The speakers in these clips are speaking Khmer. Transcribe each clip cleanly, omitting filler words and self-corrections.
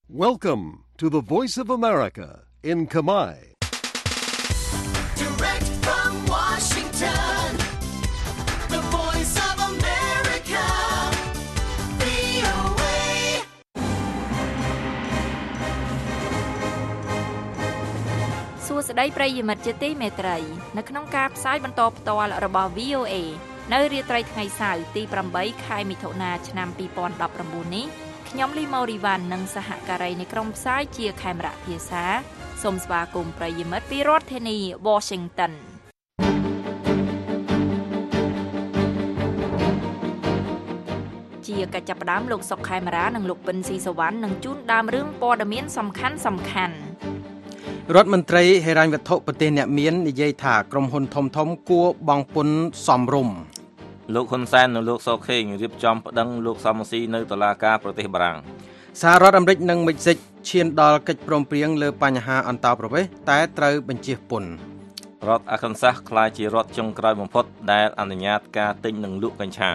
Welcome to the Voice of America in Khmer. Direct from Washington, the Voice of America, VOA. សួស្តីប្រិយមិត្តជាទីមេត្រីនៅក្នុងការផ្សាយបន្តផ្ទាល់របស់ VOA នៅរាត្រីថ្ងៃសៅរ៍ទី8 ខែមិថុនាឆ្នាំ2019នេះខ្ញុំលីម៉ូរីវ៉ាន់និងសហការីនៃក្រុមផ្សាយជាខេមរៈភាសាសូមស្វាគមន៍ប្រិយមិត្តពីរដ្ឋធានី Washington ជាកិច្ចចាប់ផ្ដើមលោកសុកខេមរានិងលោកពិនស៊ីសវណ្ណនឹងជូនដើមរឿងព័ត៌មានសំខាន់រដ្ឋមន្ត្រីហិរញ្ញវត្ថុប្រទេសអ្នកមាននិយាយថាក្រុមហ៊ុនធំគួរបង់ពន្ធសមរម្យលោកហ៊ុនសែននិងលោកសខេងរៀបចំប្តឹងលោកសំស៊ីនៅតុលាការប្រទេសបារាំងសហរដ្ឋអាមេរិកនិងមិចស៊ិកឈានដល់កិច្ចព្រមព្រៀងលើបញ្ហាអន្តោប្រវេសន៍តែត្រូវបញ្ជៀសពន្ធរដ្ឋអាកានសាសក្លាយជារដ្ឋចុងក្រោយបំផុតដែលអនុញ្ញាតការទិញនិងលក់កញ្ឆា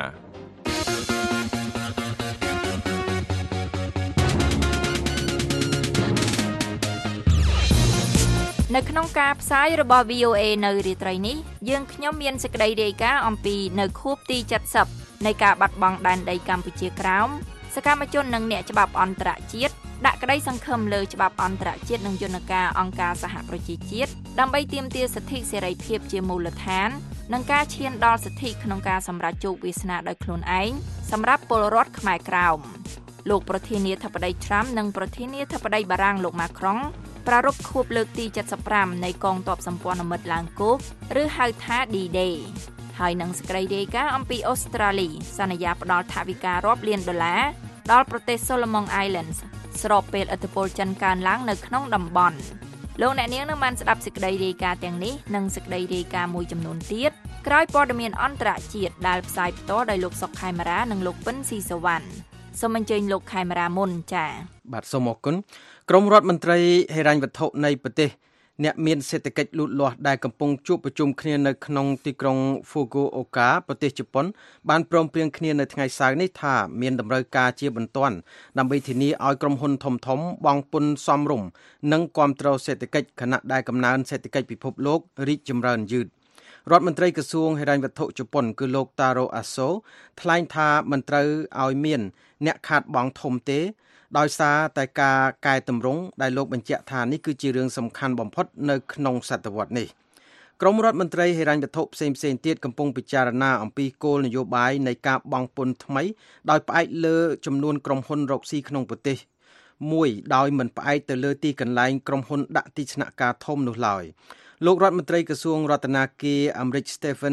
នៅក្នុងការផ្សាយរបស់ VOA នៅរាត្រីនេះយើងខ្ញុំមានសេចក្តីរាយការណ៍អំពីនៅខួបទី70នៃការបាត់បង់ដែនដីកម្ពុជាក្រោមសកម្មជននិងអ្នកច្បាប់អន្តរជាតិដាក់ក្តីសង្ឃឹមលើច្បាប់អន្តរជាតិនិងយន្តការអង្គការសហប្រជាជាតិដើម្បីទាមទារសិទ្ធិសេរីភាពជាមូលដ្ឋាននិងការឈានដល់សិទ្ធិក្នុងការសម្រេចជោគវាសនាដោយខ្លួនឯងសម្រាប់ពលរដ្ឋខ្មែរក្រោមលោកប្រធានាធិបតី Trump និងប្រធានាធិបតីបារាំងលោក Macronប្រារព្ធខួបលើកទី75នៃកងទ័ពសម្ព័ន្ធមិត្តឡើងគោកឬហៅថា D-Day ហើយនឹងសេចក្តីរាយការណ៍អំពីអូស្ត្រាលីសន្យាផ្តល់ថវិការាប់លានដុល្លារដល់ប្រទេស Solomon Islands ស្របពេលឥទ្ធិពលចិនកើនឡើងនៅក្នុងតំបន់លោកអ្នកនាងនឹងបានស្ដាប់សេចក្តីរាយការណ៍ទាំងនេះនិងសេចក្តីរាយការណ៍មួយចំនួនទៀតក្រោយព័ត៌មានអន្តរជាតិដែលផ្សាយផ្ទាល់ដោយលោកសុកខេមរានិងលោកពិនស៊ីសវណ្ណសូមអញ្ជើញលោកខេមរាមុនចា៎បាទសូមអរគុណក្រុមរដ្ឋមន្ត្រីហិរញ្ញវត្ថុនៃប្រទេសអ្នកមានសេដ្ឋកិច្ចលូតលាស់ដែលកំពុងជួបប្រជុំគ្នានៅក្នុងទីក្រុង Fukuoka ប្រទេសជប៉ុនបានព្រមព្រៀងគ្នានៅថ្ងៃសៅរ៍នេះថាមានតម្រូវការជាបន្ទាន់ដើម្បីធានាឲ្យក្រុមហ៊ុនធំបង់ពន្ធសមរម្យនិងគាំទ្រសេដ្ឋកិច្ចខណៈដែលកំណើនសេដ្ឋកិច្ចពិភពលោករីកចម្រើនយឺតរដ្ឋមន្ត្រីក្រសួងហិរញ្ញវត្ថុជប៉ុនគឺលោក Taro Aso ថ្លែងថាមិនត្រូវឲ្យមានអ្នកខាតបង់ធំទេដោយសារតែការកែតម្រង់ដែលលោកបញ្ជាក់ថានេះគឺជារឿងសំខាន់បំផុតនៅក្នុងសតវត្សនេះក្រមរដ្ឋមន្ត្រីហិរញ្ញវត្ថុផ្សេងទៀតកំពុងពិចារណាអំពីគោលនយោបាយនៃការបង់ពន្ធថ្មីដោយផ្អែកលើចំនួនក្រុមហ៊ុនរកស៊ីក្នុងប្រទេសមួយដោយមិនផ្អែកទៅលើទីកន្លែងក្រុមហ៊ុនដាក់ទីស្នាក់ការធំនោះឡើយលោករដ្ឋមន្ត្រីក្រសួងរដ្ឋាភិបាលអាមេរិក Stephen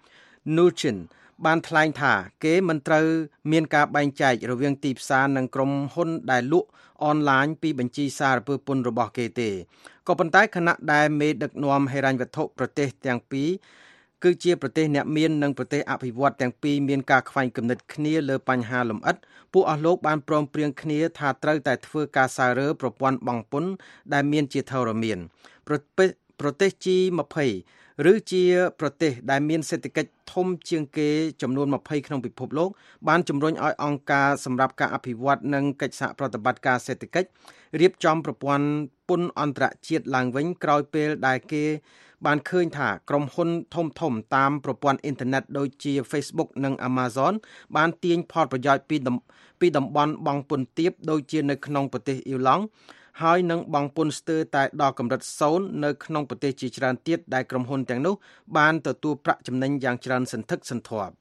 Mnuchin បានថ្លែងថាគេមិនត្រូវមានការបែងចែករវាងទីផ្សារនិងក្រុមហ៊ុនដែលលក់អនឡាញពីបញ្ជីសារពើពន្ធរបស់គេទេក៏ប៉ុន្តែខណៈដែលមេដឹកនាំហិរញ្ញវត្ថុប្រទេសទាំងពីរគឺជាប្រទេសអ្នកមាននិងប្រទេសអភិវឌ្ឍទាំងពីរមានការខ្វែងគំនិតគ្នាលើបញ្ហាលម្អិតពួកអស់លោកបានព្រមព្រៀងគ្នាថាត្រូវតែធ្វើការសាររើប្រព័ន្ធបង់ពន្ធដែលមានជាធរមានប្រទេស G20 ឬជាប្រទេសដែលមានសេដ្ឋកិច្ចធំជាងគេចំនួន20ក្នុងពិភពលោកបានជំរុញឲ្យអង្គការសម្រាប់ការអភិវឌ្ឍនិងកិច្ចសហប្រតិបត្តិការសេដ្ឋកិច្ចរៀបចំប្រព័ន្ធពន្ធអន្តរជាតិឡើងវិញក្រោយពេលដែលគេបានឃើញថាក្រុមហ៊ុនធំតាមប្រព័ន្ធអ៊ីនធឺណិតដូចជា Facebook និង Amazon បានទាញផលប្រយោជន៍ពីតំបន់បង់ពន្ធទាបដូចជានៅក្នុងប្រទេសអ៊ីឡង់ហើយនឹងបង់ពន្ធស្ទើរតែដល់កម្រិត0នៅក្នុងប្រទេសជាច្រើនទៀតដែលក្រុមហ៊ុនទាំងនោះបានទទួលប្រាក់ចំណេញយ៉ាងច្រើនសន្ធឹកសន្ធាប់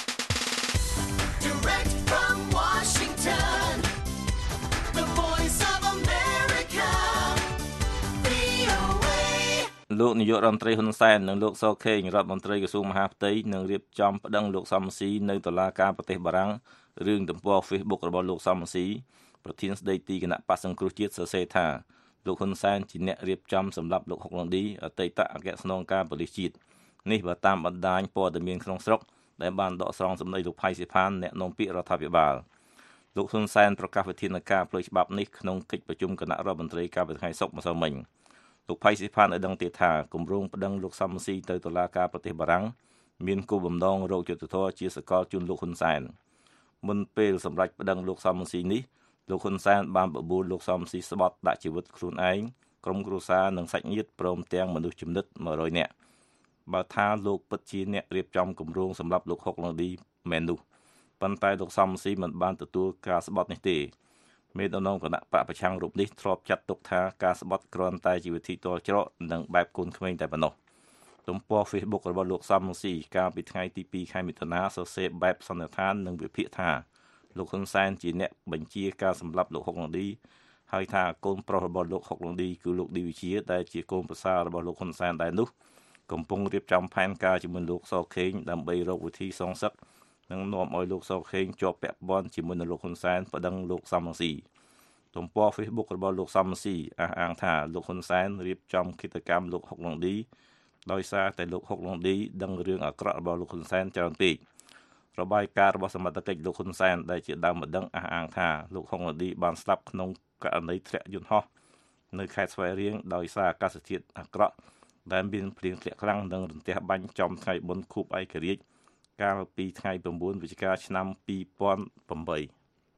Direct from Washington, the Voice of America, VOA. លោកនាយករដ្ឋមន្ត្រីហ៊ុនសែននិងលោកសខេងរដ្ឋមន្ត្រីក្រសួងមហាផ្ទៃនឹងរៀបចំប្តឹងលោកសំស៊ីនៅតុលាការប្រទេសបារាំងរឿងទំព័រ Facebook របស់លោកសំស៊ីប្រធានស្ដីទីគណៈបក្សសង្គ្រោះជាតិសរសេរថាលោកហ៊ុនសែនជាអ្នករៀបចំសម្រាប់លោកហុកឡុងឌីអតីតអគ្គស្នងការប៉ូលីសជាតិនេះបើតាមបណ្ដាញព័ត៌មានក្នុងស្រុកដែលបានដកស្រង់សម្ដីលោកផៃស៊ីផានអ្នកនាំពាក្យរដ្ឋាភិបាលលោកហ៊ុនសែនប្រកាសវិធានការផ្លូវច្បាប់នេះក្នុងកិច្ចប្រជុំគណៈរដ្ឋមន្ត្រីកាលពីថ្ងៃសុក្រម្សិលមិញលោកផៃស៊ីផានឲ្យដឹងទៀតថាគម្រោងប្តឹងលោកសំស៊ីទៅតុលាការប្រទេសបារាំងមានគោលបំណងរកយុត្តិធម៌ជាសកលជូនលោកហ៊ុនសែនមុនពេលសម្រាប់ប្តឹងលោកសំស៊ីនេះលោកហ៊ុនសែនបានបបួលលោកសំស៊ីស្បត់ដាក់ជីវិតខ្លួនឯងក្រុមគ្រួសារនិងសាច់ញាតិព្រមទាំងមនុស្សចំណិត100នាក់បើថាលោកពិតជាអ្នករៀបចំគម្រោងសម្រាប់លោកហុកឡុងឌីមែននោះប៉ុន្តែលោកសំស៊ីមិនបានទទួលការស្បត់នេះទេមេដឹកនាំគណៈបកប្រឆាំងរូបនេះធ្លាប់ចាត់ទុកថាការស្បត់គ្រាន់តែជាវិធីទាល់ច្រកនិងបែបកូនក្មេងតែប៉ុណ្ណោះទំព័រ Facebook របស់លោកសំស៊ីកាលពីថ្ងៃទី2ខែមិថុនាសរសេរបែបសន្និដ្ឋាននិងវិភាគថាលោកហ៊ុនសែនជាអ្នកបញ្ជាការសម្លាប់លោកហុកឡុងឌីហើយថាកូនប្រុសរបស់លោកហុកឡុងឌីគឺលោកឌីវិជាដែលជាកូនប្រសាររបស់លោកហ៊ុនសែនដែរនោះកំពុងរៀបចំផែនការជាមួយលោកសខេងដើម្បីរកវិធីសងសឹកនិងនាំឲ្យលោកសខេងជាប់ពាក់ព័ន្ធជាមួយនឹងលោកហ៊ុនសែនប្តឹងលោកសំរងស៊ីទំព័រ Facebook របស់លោកសំរងស៊ីអះអាងថាលោកហ៊ុនសែនរៀបចំគិតកម្មលោកហុកឡុងឌីដោយសារតែលោកហុកឡុងឌីដឹងរឿងអាក្រក់របស់លោកហ៊ុនសែនច្រើនពេករបាយការណ៍របស់សមត្ថកិច្ចលោកហ៊ុនសែនដែលជាដើមម្ដងអះអាងថាលោកហុកឡុងឌីបានស្លាប់ក្នុងករណីធ្លាក់យន្តហោះនៅខេត្តស្វាយរៀងដោយសារអាកាសធាតុអាក្រក់ដែលមានភ្លៀងធ្លាក់ខ្លាំងនិងរន្ទះបាញ់ចំថ្ងៃបុណ្យខួបឯករាជ្យកាលពីថ្ងៃ9វិច្ឆិកាឆ្នាំ2008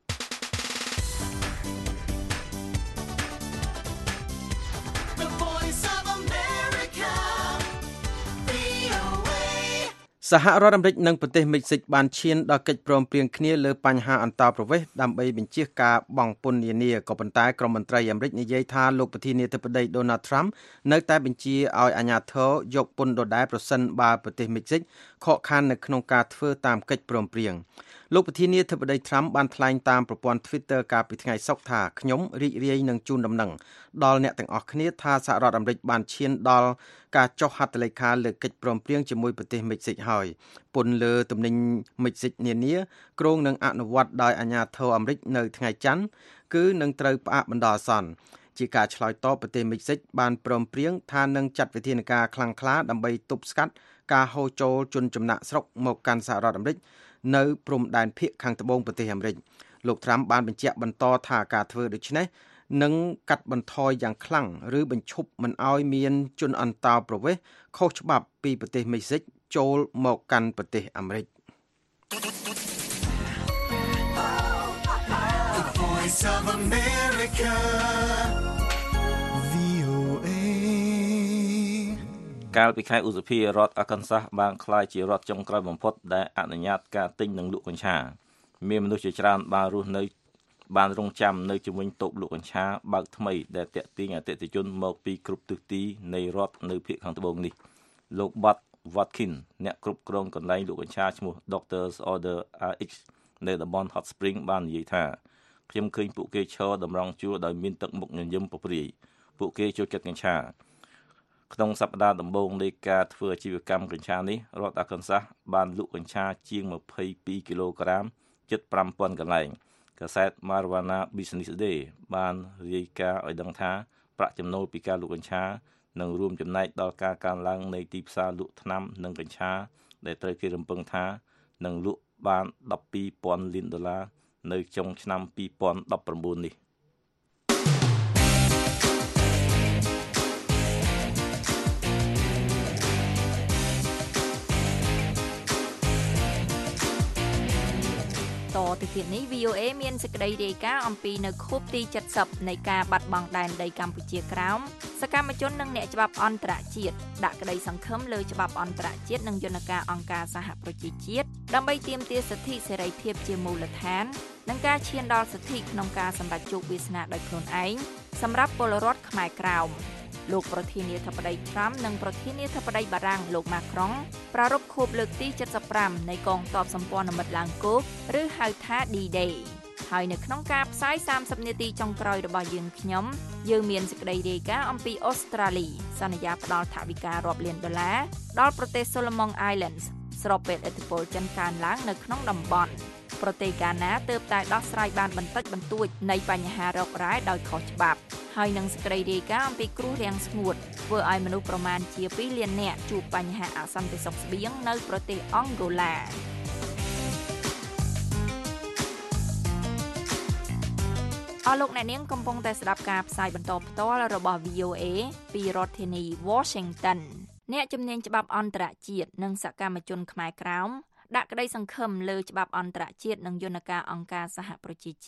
សហរដ្ឋអាមេរិកនិងប្រទេសមិចស៊ិកបានឈានដល់កិច្ចព្រមព្រៀងគ្នាលើបញ្ហាអន្តោប្រវេសន៍ដើម្បីបញ្ជៀសការបង់ពន្ធនានាក៏ប៉ុន្តែក្រុមមន្ត្រីអាមេរិកនិយាយថាលោកប្រធានាធិបតី Donald Trump នៅតែបញ្ជាឲ្យអាជ្ញាធរយកពន្ធដដែលប្រសិនបើប្រទេសមិចស៊ិកខកខាននៅក្នុងការធ្វើតាមកិច្ចព្រមព្រៀងលោកប្រធានាធិបតី Trump បានថ្លែងតាមប្រព័ន្ធ Twitter កាលពីថ្ងៃសុក្រថាខ្ញុំរីករាយនឹងជូនដំណឹងដល់អ្នកទាំងអស់គ្នាថាសហរដ្ឋអាមេរិកបានឈានដល់ការចុះហត្ថលេខាលើកិច្ចព្រមព្រៀងជាមួយប្រទេសមិចស៊ិកហើយពន្ធលើទំនិញមិចស៊ិកនានាគ្រោងនឹងអនុវត្តដោយអាជ្ញាធរអាមេរិកនៅថ្ងៃច័ន្ទគឺនឹងត្រូវផ្អាកបណ្ដោះអាសន្នជាការឆ្លើយតបប្រទេសមិចស៊ិកបានព្រមព្រៀងថានឹងចាត់វិធានការខ្លាំងក្លាដើម្បីទប់ស្កាត់ការហូរចូលជនចំណាក់ស្រុកមកកាន់សហរដ្ឋអាមេរិកនៅព្រំដែនភាគខាងត្បូងប្រទេសអាមេរិកលោកត្រាំបានបញ្ជាក់បន្តថាការធ្វើដូច្នេះនឹងកាត់បន្ថយយ៉ាងខ្លាំងឬបញ្ឈប់មិនឲ្យមានជនអន្តោប្រវេសន៍ខុសច្បាប់ពីប្រទេសមិចស៊ិកចូលមកកាន់ប្រទេសអាមេរិក The Voice of America VOA កាលពីខែឧសភារដ្ឋ Arkansas បានក្លាយជារដ្ឋចុងក្រោយបំផុតដែលអនុញ្ញាតការទិញនិងលក់កញ្ឆាមានមនុស្សជាច្រើនបានរស់នៅបានរងចាំនៅជំនាញតូបលក់កញ្ឆាបើកថ្មីដែលតាក់ទាញអតិថិជនមកពីគ្រប់ទិសទីនៃរដ្ឋនៅភាគខាងត្បូងនេះលោក Bud Watkin អ្នកគ្រប់គ្រងកន្លែងលក់កញ្ឆាឈ្មោះ Doctors Order RX នៅតំបន់ Hot Spring បាននិយាយថាខ្ញុំឃើញពួកគេឈរតម្រង់ជួរដោយមានទឹកមុខញញឹមពព្រាយពួកគេចូលចិត្តកញ្ឆាក្នុងសប្តាហ៍ដំបូងនៃការធ្វើអាជីវកម្មកញ្ឆានេះរដ្ឋ Arkansas បានលក់កញ្ឆាជាង22គីឡូក្រាមជិត 5,000 កន្លែងកាសែត Marijuana Business Day បានរាយការណ៍ឲ្យដឹងថាប្រាក់ចំណូលពីការលក់កញ្ឆានឹងរួមចំណែកដល់ការកើនឡើងនៃទីផ្សារលក់ថ្នាំនិងកញ្ឆាដែលត្រូវគេរំពឹងថានឹងលក់បាន $12,000 លាននៅចុងឆ្នាំ2019នេះតទៅទៀតនេះ VOA មានសេចក្តីរាយការណ៍អំពីនៅខួបទី70នៃការបាត់បង់ដែនដីកម្ពុជាក្រោមសកម្មជននិងអ្នកច្បាប់អន្តរជាតិដាក់ក្តីសង្ឃឹមលើច្បាប់អន្តរជាតិនិងយន្តការអង្គការសហប្រជាជាតិដើម្បីទាមទារសិទ្ធិសេរីភាពជាមូលដ្ឋាននិងការឈានដល់សិទ្ធិក្នុងការសម្រេចជោគវាសនាដោយខ្លួនឯងសម្រាប់ពលរដ្ឋខ្មែរក្រោមលោកប្រធានាធិបតី Trump និងប្រធានាធិបតីបារាំងលោក Macron ប្រារព្ធខួបលើកទី75នៃកងទ័ពសម្ព័ន្ធមិត្តឡើងគោកឬហៅថា D-Day ហើយនៅក្នុងការផ្សាយ30នាទីចុងក្រោយរបស់យើងមានសេចក្តីរាយការណ៍អំពីអូស្ត្រាលីសន្យាផ្ដល់ថវិការាប់លានដុល្លារដល់ប្រទេស Solomon Islands ស្របពេលឥទ្ធិពលចិនកើនឡើងនៅក្នុងតំបន់ប្រទេសហ្គាណាទើបតែដោះស្រាយបានបន្តិចបន្តួចនៃបញ្ហារ៉ុករ៉ែដោយខុសច្បាប់ហើយនឹងសេចក្តីរាយការណ៍អំពីគ្រោះរាំងស្ងួតធ្វើឲ្យមនុស្សប្រមាណជា2លាននាក់ជួបបញ្ហាអសន្តិសុខស្បៀងនៅប្រទេសអង់ហ្គោឡាអស់លោកអ្នកនាងកំពុងតែស្ដាប់ការផ្សាយបន្តផ្ទាល់របស់ VOA ពីរដ្ឋធានី Washington អ្នកជំនាញច្បាប់អន្តរជាតិនិងសកម្មជនខ្មែរក្រោមដាក់ក្តីសង្ឃឹមលើច្បាប់អន្តរជាតិនិងយន្តការអង្គការសហប្រជាជាតិ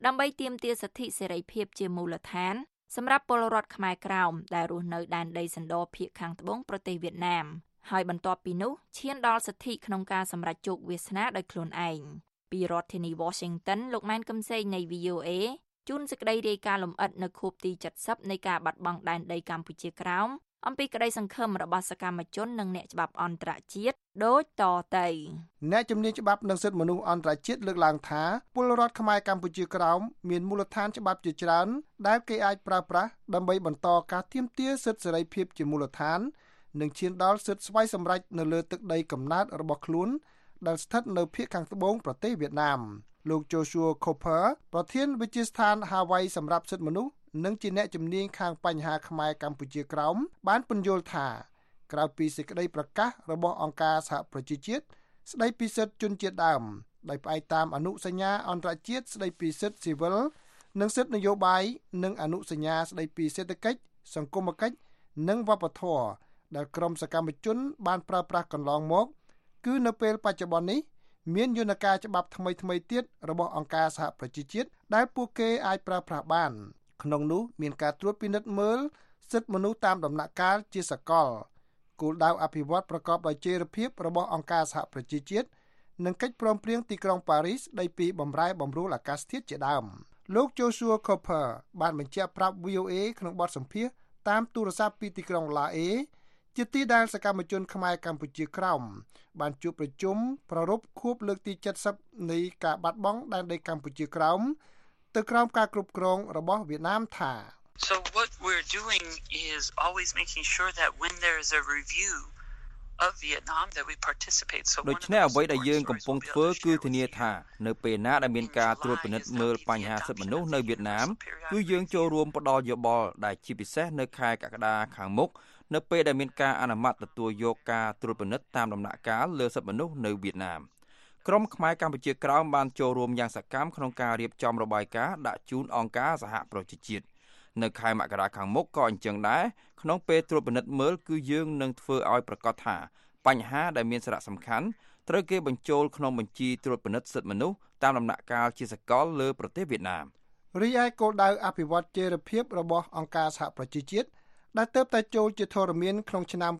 ដើម្បីទាមទារសិទ្ធិសេរីភាពជាមូលដ្ឋានសម្រាប់ពលរដ្ឋខ្មែរក្រោមដែលរស់នៅដែនដីសណ្ដោភាគខាងត្បូងប្រទេសវៀតណាមហើយបន្ទាប់ពីនោះឈានដល់សិទ្ធិក្នុងការសម្រេចជោគវាសនាដោយខ្លួនឯងពីរដ្ឋធានី Washington លោកម៉ែនកំសែងនៃ VOA ជូនសេចក្តីរាយការណ៍លម្អិតនៅខួបទី70នៃការបាត់បង់ដែនដីកម្ពុជាក្រោមអំពីក្តីសង្ឃឹមរបស់សកម្មជននិងអ្នកច្បាប់អន្តរជាតិដូចតទៅអ្នកជំនាញច្បាប់និងសិទ្ធិមនុស្សអន្តរជាតិលើកឡើងថាពលរដ្ឋខ្មែរកម្ពុជាក្រោមមានមូលដ្ឋានច្បាប់ជាច្រើនដែលគេអាចប្រើប្រាស់ដើម្បីបន្តការទាមទារសិទ្ធិសេរីភាពជាមូលដ្ឋាននិងឈានដល់សិទ្ធិស្វ័យសម្រេចនៅលើទឹកដីកំណើតរបស់ខ្លួនដែលស្ថិតនៅភាគខាងត្បូងប្រទេសវៀតណាមលោក Joshua Cooper ប្រធានវិទ្យាស្ថាន Hawaii សម្រាប់សិទ្ធិមនុស្សនិងជាអ្នកជំនាញខាងបញ្ហាខ្មែរកម្ពុជាក្រោមបានពន្យល់ថាក្រៅពីសេចក្តីប្រកាសរបស់អង្គការសហប្រជាជាតិស្តីពីសិទ្ធិជនជាតិដើមដោយផ្អែកតាមអនុសញ្ញាអន្តរជាតិស្តីពីសិទ្ធិស៊ីវិលនិងសិទ្ធិនយោបាយនិងអនុសញ្ញាស្តីពីសេដ្ឋកិច្ចសង្គមគិច្ចនិងវប្បធម៌ដែលក្រុមសកម្មជនបានប្រើប្រាស់កន្លងមកគឺនៅពេលបច្ចុប្បន្ននេះមានយន្តការច្បាប់ថ្មីៗទៀតរបស់អង្គការសហប្រជាជាតិដែលពួកគេអាចប្រើប្រាស់បានក្នុងនោះមានការត្រួតពិនិត្យមើលសិទ្ធិមនុស្សតាមដំណាក់កាលជាសកលគោលដៅអភិវឌ្ឍប្រកបដោយចីរភាពរបស់អង្គការសហប្រជាជាតិនិងកិច្ចព្រមព្រៀងទីក្រុងប៉ារីសស្តីពីបម្រែបម្រួលអាកាសធាតុជាដើមលោក Joshua Cooper បានបញ្ជាក់ប្រាប់ VOA ក្នុងបទសម្ភាសន៍តាមទូរស័ព្ទពីទីក្រុងឡាអេជាទីដែលសកម្មជនខ្មែរកម្ពុជាក្រោមបានជួបប្រជុំប្រារព្ធខួបលើកទី70នៃការបាត់បង់ដែនដីកម្ពុជាក្រោមទៅក្រោមការគ្រប់គ្រងរបស់វៀតណាមថា So what we're doing is always making sure that when there is a review of Vietnam that we participate. So ដូច្នេះអ្វីដែលយើងកំពុងធ្វើគឺធានាថានៅពេលណាដែលមានការត្រួតពិនិត្យមើលបញ្ហាសិទ្ធិមនុស្សនៅវៀតណាមគឺយើងចូលរួមផ្ដល់យោបល់ដែលជាពិសេសនៅខែកក្កដាខាងមុខនៅពេលដែលមានការអនុម័តទទួលយកការត្រួតពិនិត្យតាមដំណាក់កាលលើសិទ្ធិមនុស្សនៅវៀតណាមក្រុមខ្មែរកម្ពុជាក្រោមបានចូលរួមយ៉ាងសកម្មក្នុងការរៀបចំរបាយការណ៍ដាក់ជូនអង្គការសហប្រជាជាតិនៅខែមករាខាងមុខក៏អញ្ចឹងដែរក្នុងពេលត្រួតពិនិត្យមើលគឺយើងនឹងធ្វើឲ្យប្រកាសថាបញ្ហាដែលមានសារៈសំខាន់ត្រូវគេបញ្ចូលក្នុងបញ្ជីត្រួតពិនិត្យសិទ្ធិមនុស្សតាមដំណាក់កាលជាសកលលើប្រទេសវៀតណាមរីឯគោលដៅអភិវឌ្ឍចីរភាពរបស់អង្គការសហប្រជាជាតិដែលទើបតែចូលជាធរមានក្នុងឆ្នាំ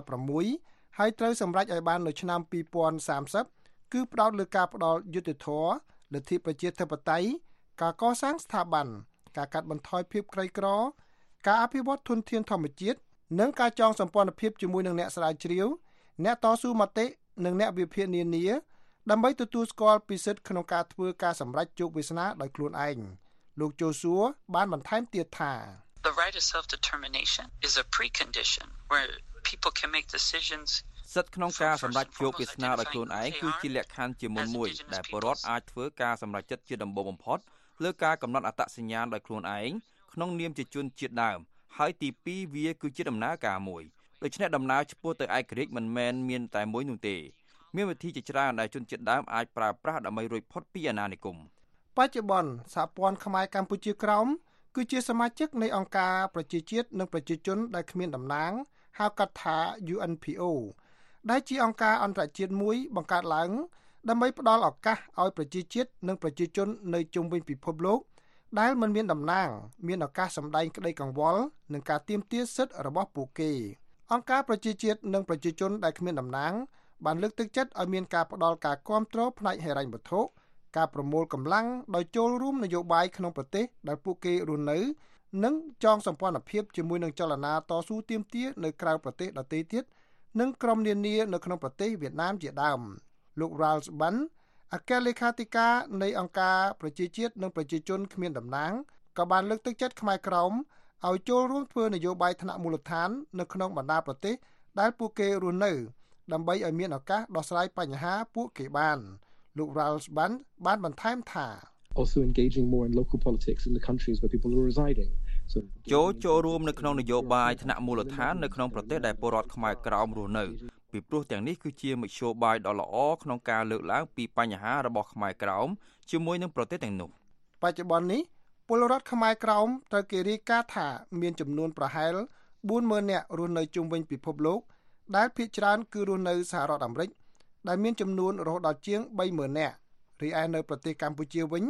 2016ហើយត្រូវសម្រេចឲ្យបាននៅឆ្នាំ2030គឺផ្ដោតលើការផ្ដល់យុត្តិធម៌លទ្ធិប្រជាធិបតេយ្យការកសាងស្ថាប័នការកាត់បន្ថយភាពក្រីក្រការអភិវឌ្ឍធនធានធម្មជាតិនិងការចងសម្ព័ន្ធភាពជាមួយនឹងអ្នកស្រាវជ្រាវអ្នកតស៊ូមតិនិងអ្នកវិភាគនានាដើម្បីទទួលស្គាល់ពីសិទ្ធិក្នុងការធ្វើការសម្រេចជោគវាសនាដោយខ្លួនឯងលោក Joshua បានបន្ថែមទៀតថា The right of self-determination is a precondition where people can make decisions សិទ្ធិក្នុងការសម្រេចជោគវាសនាដោយខ្លួនឯងគឺជាលក្ខខណ្ឌជាមុនមួយដែលពលរដ្ឋអាចធ្វើការសម្រេចចិត្តជាដំបូងបំផុតលើការកំណត់អត្តសញ្ញាណដោយខ្លួនឯងក្នុងនាមជាជនជាតិដើមហើយទី2វាគឺជាដំណើរការមួយដូច្នេះដំណើរឆ្ពោះទៅឯករាជ្យមិនមែនមានតែមួយនោះទេមានវិធីជាច្រើនដែលជនជាតិដើមអាចប្រើប្រាស់ដើម្បីរួចផុតពីអាណានិគមបច្ចុប្បន្នសហព័ន្ធខ្មែរកម្ពុជាក្រោមគឺជាសមាជិកនៃអង្គការប្រជាជាតិនិងប្រជាជនដែលគ្មានតំណាងហៅកាត់ថា UNPO ដែលជាអង្គការអន្តរជាតិមួយបង្កើតឡើងដើម្បីផ្ដល់ឱកាសឲ្យប្រជាជាតិនិងប្រជាជននៅជុំវិញពិភពលោកដែលមិនមានតំណាងមានឱកាសសម្ដែងក្តីកង្វល់និងការទាមទារសិទ្ធិរបស់ពួកគេអង្គការប្រជាជាតិនិងប្រជាជនដែលគ្មានតំណាងបានលើកទឹកចិត្តឲ្យមានការផ្ដល់ការគាំទ្រផ្នែកហិរញ្ញវត្ថុការប្រមូលកម្លាំងដោយចូលរួមនយោបាយក្នុងប្រទេសដែលពួកគេរស់នៅនិងចងសម្ព័ន្ធភាពជាមួយនឹងចលនាតស៊ូទាមទារនៅក្រៅប្រទេសដទៃទៀតនិងក្រុមនានានៅក្នុងប្រទេសវៀតណាមជាដើមលោក Ralph Ban អគ្គលេខាធិការនៃអង្គការប្រជាជាតិនិងប្រជាជនគ្មានតំណាងក៏បានលើកទឹកចិត្តខ្មែរក្រោមឲ្យចូលរួមធ្វើនយោបាយថ្នាក់មូលដ្ឋាននៅក្នុងបណ្ដាប្រទេសដែលពួកគេរស់នៅដើម្បីឲ្យមានឱកាសដោះស្រាយបញ្ហាពួកគេបានលោក Ralph Ban បានបន្ថែមថា also engaging more in local politics in the countries where people are residing so ចូលរួមនៅក្នុងនយោបាយថ្នាក់មូលដ្ឋាននៅក្នុងប្រទេសដែលពលរដ្ឋខ្មែរក្រោមរស់នៅពីព្រោះទាំងនេះគឺជាមធ្យោបាយដ៏ល្អក្នុងការលើកឡើងពីបញ្ហារបស់ខ្មែរក្រោមជាមួយនឹងប្រទេសទាំងនោះបច្ចុប្បន្ននេះពលរដ្ឋខ្មែរក្រោមត្រូវគេរាយការណ៍ថាមានចំនួនប្រហែល 40,000 នាក់រស់នៅជុំវិញពិភពលោកដែលភាគច្រើនគឺរស់នៅសហរដ្ឋអាមេរិកដែលមានចំនួនរហូតដល់ជាង 30,000 នាក់រីឯនៅប្រទេសកម្ពុជាវិញ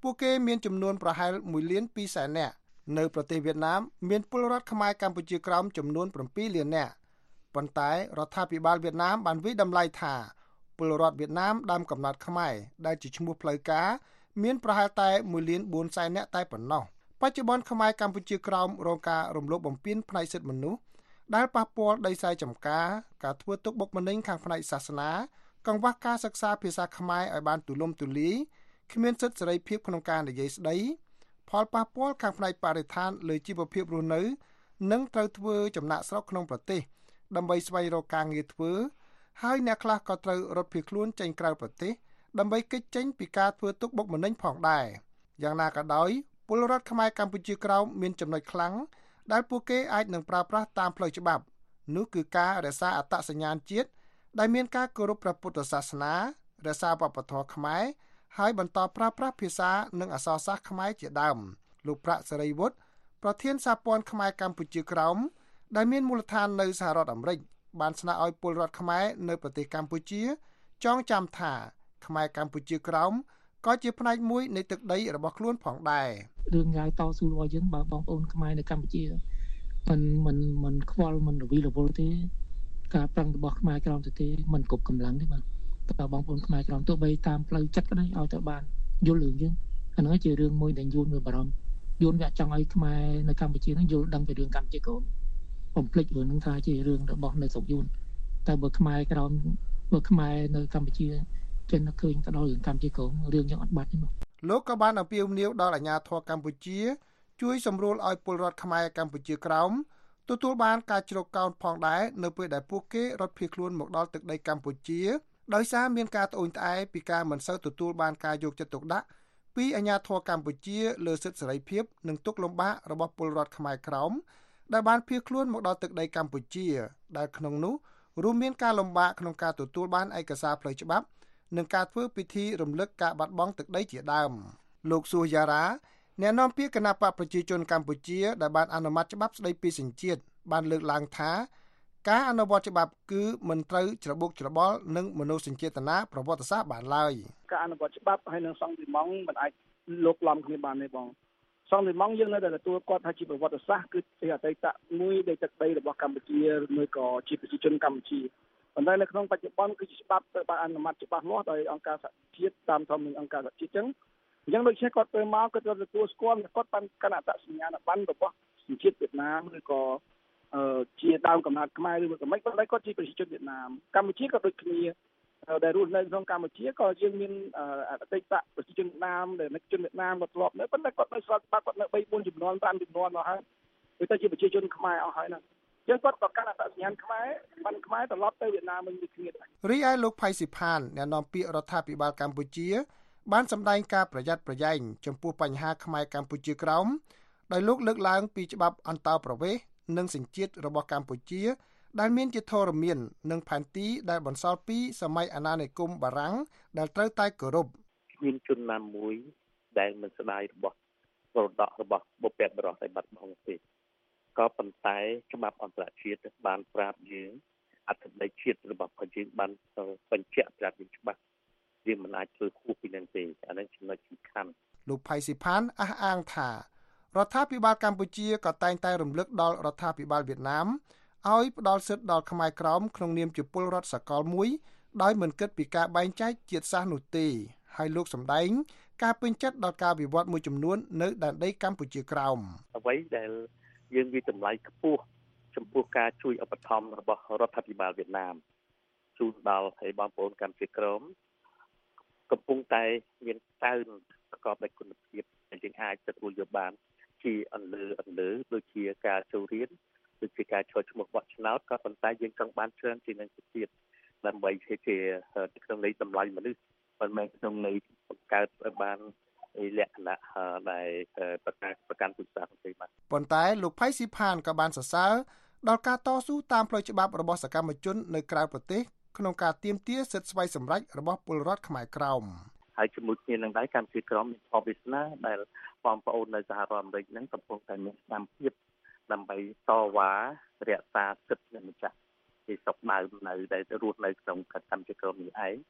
ពួកគេមានចំនួនប្រហែល1.2 លាននាក់នៅប្រទេសវៀតណាមមានពលរដ្ឋខ្មែរកម្ពុជាក្រោមចំនួន7 លាននាក់ប៉ុន្តែរដ្ឋាភិបាលវៀតណាមបានវិតម្លៃថាពលរដ្ឋវៀតណាមដើមកំណើតខ្មែរដែលជាឈ្មោះផ្លូវការមានប្រហែលតែ1.4 លាននាក់តែប៉ុណ្ណោះបច្ចុប្បន្នខ្មែរកម្ពុជាក្រោមរងការរំលោភបំពានផ្នែកសិទ្ធិមនុស្សដែលប៉ះពាល់ដីស្រែចម្ការធ្វើទុកបុកម្នេញខាងផ្នែកសាសនាកង្វះការសិក្សាភាសាខ្មែរឲ្យបានទូលំទូលាយគ្មានសិទ្ធិសេរីភាពក្នុងការនិយាយស្ដីផលប៉ះពាល់ខាងផ្នែកបរិស្ថានលើជីវភាពរស់នៅនិងត្រូវធ្វើចំណាក់ស្រុកក្នុងប្រទេសដើម្បីស្វែងរកការងារធ្វើហើយអ្នកខ្លះក៏ត្រូវរត់ភៀសខ្លួនចេញក្រៅប្រទេសដើម្បីគេចចេញពីការធ្វើទុកបុកម្នេញផងដែរយ៉ាងណាក៏ដោយពលរដ្ឋខ្មែរកម្ពុជាក្រោមមានចំណុចខ្លាំងដែលពួកគេអាចនឹងប្រើប្រាស់តាមផ្លូវច្បាប់នោះគឺការរក្សាអត្តសញ្ញាណជាតិដែលមានការគោរពព្រះពុទ្ធសាសនារក្សាវប្បធម៌ខ្មែរហើយបន្តប្រើប្រាស់ភាសានិងអក្សរសាស្ត្រខ្មែរជាដើមលោកប្រាក់សេរីវុឌ្ឍប្រធានសហព័ន្ធខ្មែរកម្ពុជាក្រោមដែលមានមូលដ្ឋាននៅសហរដ្ឋអាមេរិកបានស្នើឲ្យពលរដ្ឋខ្មែរនៅប្រទេសកម្ពុជាចងចាំថាខ្មែរកម្ពុជាក្រោមក៏ជាផ្នែកមួយនៃទឹកដីរបស់ខ្លួនផងដែររឿងងាយតស៊ូរបស់យើងបើបងប្អូនខ្មែរនៅកម្ពុជាមិនខ្វល់មិនរវីរវល់ទេការប្រឹងរបស់ខ្មែរក្រោមទៅទេមិនគ្រប់កម្លាំងទេបាទតើបងប្អូនខ្មែរក្រោមទោះបីតាមផ្លូវចិត្តក៏ដោយឲ្យទៅបានយល់រឿងយើងអានោះជារឿងមួយដែលយួនមានបារម្ភយួនវាចង់ឲ្យខ្មែរនៅកម្ពុជានឹងយល់ដឹងពីរឿងកម្ពុជាកូនបំភ្លេចរឿងនឹងថាជារឿងរបស់នៅស្រុកយួនតែបើខ្មែរក្រោមបើខ្មែរនៅកម្ពុជាចេះនឹកឃើញទៅដល់រឿងកម្ពុជាកូនរឿងយើងអត់បាត់ទេបាទលោកក៏បានអំពាវនាវដល់អាជ្ញាធរកម្ពុជាជួយសម្រួលឲ្យពលរដ្ឋខ្មែរកម្ពុជាក្រោមទទួលបានការជ្រកកោនផងដែរនៅពេលដែលពួកគេរត់ភៀសខ្លួនមកដល់ទឹកដីកម្ពុជាដោយសារមានការត្អូញត្អែពីការមិនសូវទទួលបានការយកចិត្តទុកដាក់ពីអាជ្ញាធរកម្ពុជាលើសិទ្ធិសេរីភាពនិងទុក្ខលំបាករបស់ពលរដ្ឋខ្មែរក្រោមដែលបានភៀសខ្លួនមកដល់ទឹកដីកម្ពុជាដែលក្នុងនោះរួមមានការលំបាកក្នុងការទទួលបានឯកសារផ្លូវច្បាប់និងការធ្វើពិធីរំលឹកការបាត់បង់ទឹកដីជាដើមលោកសួយារ៉ាអ្នកនាំពាក្យគណៈបកប្រជាជនកម្ពុជាដែលបានអនុម័តច្បាប់ស្តីពីសញ្ជាតិបានលើកឡើងថាការអនុវត្តច្បាប់គឺមិនត្រូវច្របូកច្របល់នឹងមនោសញ្ចេតនាប្រវត្តិសាស្ត្របានឡើយការអនុវត្តច្បាប់ហើយនឹងសង្ឃទីម៉ង់មិនអាចលោកឡំគ្នាបានទេបងសង្ឃទីម៉ង់យើងនៅតែទទួលគាត់ថាជាប្រវត្តិសាស្ត្រគឺជាអតីតមួយនៃទឹកដីរបស់កម្ពុជាឬក៏ជាប្រជាជនកម្ពុជាប៉ុន្តែនៅក្នុងបច្ចុប្បន្នគឺជាច្បាប់ត្រូវបានអនុម័តច្បាស់លាស់ដោយអង្គការសហជាតិតាមធម្មនាមអង្គការសហជាតិអញ្ចឹងដូចជាគាត់ទៅមកគាត់ទទួលស្គាល់គាត់បានគណៈអត្តសញ្ញាណប័ណ្ណរបស់សញ្ជាតិវៀតណាមឬក៏ជាដើមកំណើតខ្មែរឬក៏មិនប៉ុន្តែគាត់ជាប្រជាជនវៀតណាមកម្ពុជាក៏ដូចគ្នាដែលរស់នៅក្នុងកម្ពុជាក៏យើងមានអតីតប្រជាជនវៀតណាមដែលជនវៀតណាមគាត់ធ្លាប់នៅប៉ុន្តែគាត់នៅស្រុកគាត់នៅ3 4ចំនួន5ចំនួនមកហើយវាទៅជាប្រជាជនខ្មែរអស់ហើយហ្នឹងយើងគាត់ក៏កាន់អត្តសញ្ញាណខ្មែរបានខ្មែរត្រឡប់ទៅវៀតណាមវិញគ្នាដែររីឯលោកផៃស៊ីផានអ្នកនាំពាក្យរដ្ឋាភិបាលកម្ពុជាបានសម្ដែងការប្រយ័ត្នប្រយែងចំពោះបញ្ហាខ្មែរកម្ពុជាក្រោមដោយលោកលើកឡើងពីច្បាប់អន្តោប្រវេសន៍និងសញ្ជាតិរបស់កម្ពុជាដែលមានជាធរមាននិងផែនទីដែលបន្សល់ពីសម័យអាណានិគមបារាំងដែលត្រូវតែគោរពមានជនណាមួយដែលមិនស្ដាយរបស់មរតករបស់បុព្វបុរសដែលបាត់បង់ទេក៏ប៉ុន្តែច្បាប់អន្តរជាតិបានប្រាប់យើងអត្ថន័យជាតិរបស់ប្រជាជនបានបញ្ជាក់ប្រាប់យើងច្បាស់យើងមិនអាចធ្វើខុសពីនឹងទេអានេះចំណុចសំខាន់លោកផៃស៊ីផានអះអាងថារដ្ឋាភិបាលកម្ពុជាក៏តែងតែរំលឹកដល់រដ្ឋាភិបាលវៀតណាមឲ្យផ្ដល់សិទ្ធិដល់ខ្មែរក្រោមក្នុងនាមជាពលរដ្ឋសកលមួយដោយមិនគិតពីការបែងចែកជាតិសាសន៍នោះទេហើយលោកសម្ដែងការពេញចិត្តដល់ការវិវត្តមួយចំនួននៅដែនដីកម្ពុជាក្រោមអ្វីដែលយើងវាតម្លៃខ្ពស់ចំពោះការជួយឧបត្ថម្ភរបស់រដ្ឋាភិបាលវៀតណាមជូនដល់ឲ្យបងប្អូនកម្ពុជាក្រោមកំពុងតែមានតើនប្រកបដោយគុណភាពដែលយើងអាចទទួលយកបានជាអន្លើដូចជាការចូលរៀនដូចជាការចូលឈ្មោះបោះឆ្នោតក៏ប៉ុន្តែយើងចង់បានច្រើនជាងនឹងទៀតដើម្បីជាក្នុងន័យតម្លៃមនុស្សមិនមែនក្នុងន័យបង្កើតឲ្យបានលក្ខណៈដែលប្រកាន់ពុទ្ធសាសនាទេបាទប៉ុន្តែលោកផៃស៊ីផានក៏បានសរសើរដល់ការតស៊ូតាមផ្លូវច្បាប់របស់សកម្មជននៅក្រៅប្រទេសក្នុងការទាមទារសិទ្ធិស្វ័យសម្រេចរបស់ពលរដ្ឋខ្មែរក្រោមហើយជាមួយគ្នានឹងដែរកម្ពុជាក្រោមមានផលវាសនាដែលបងប្អូននៅសហរដ្ឋអាមេរិកហ្នឹងកំពុងតែមានស្មារតីដើម្បីតវ៉ារក្សាសិទ្ធិអ្នកម្ចាស់ទីស្រុកដើមនៅដែលរស់នៅក្នុងកម្ពុជាក្រោមនេះឯង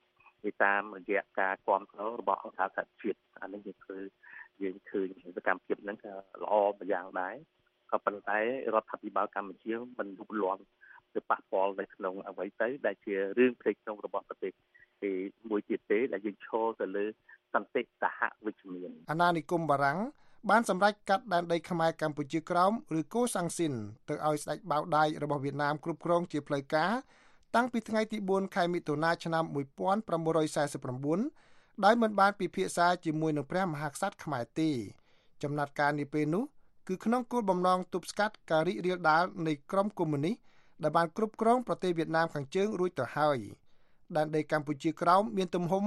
តាមរយៈការគាំទ្ររបស់អង្គការសហជាតិអានេះយើងឃើញសកម្មភាពហ្នឹងក៏ល្អម្យ៉ាងដែរក៏ប៉ុន្តែរដ្ឋាភិបាលកម្ពុជាមិនលូកលាន់ទៅប៉ះពាល់នៅក្នុងអ្វីទៅដែលជារឿងផ្ទៃក្នុងរបស់ប្រទេសមួយទៀតទេដែលយើងឈរទៅលើសន្តិសហវិជ្ជមានអាណានិគមបារាំងបានសម្រេចកាត់ដែនដីខ្មែរកម្ពុជាក្រោមឬកូសាំងស៊ីនទៅឲ្យស្ដេចបាវដៃរបស់វៀតណាមគ្រប់គ្រងជាផ្លូវការតាំងពីថ្ងៃទី4ខែមិថុនាឆ្នាំ1949ដោយមិនបានពិភាក្សាជាមួយនឹងព្រះមហាក្សត្រខ្មែរទេចំណាត់ការនាពេលនោះគឺក្នុងគោលបំណងទប់ស្កាត់ការរីករាលដាលនៃក្រុមកុម្មុយនីសដែលបានគ្រប់គ្រងប្រទេសវៀតណាមខាងជើងរួចទៅហើយដែនដីកម្ពុជាក្រោមមានទំហំ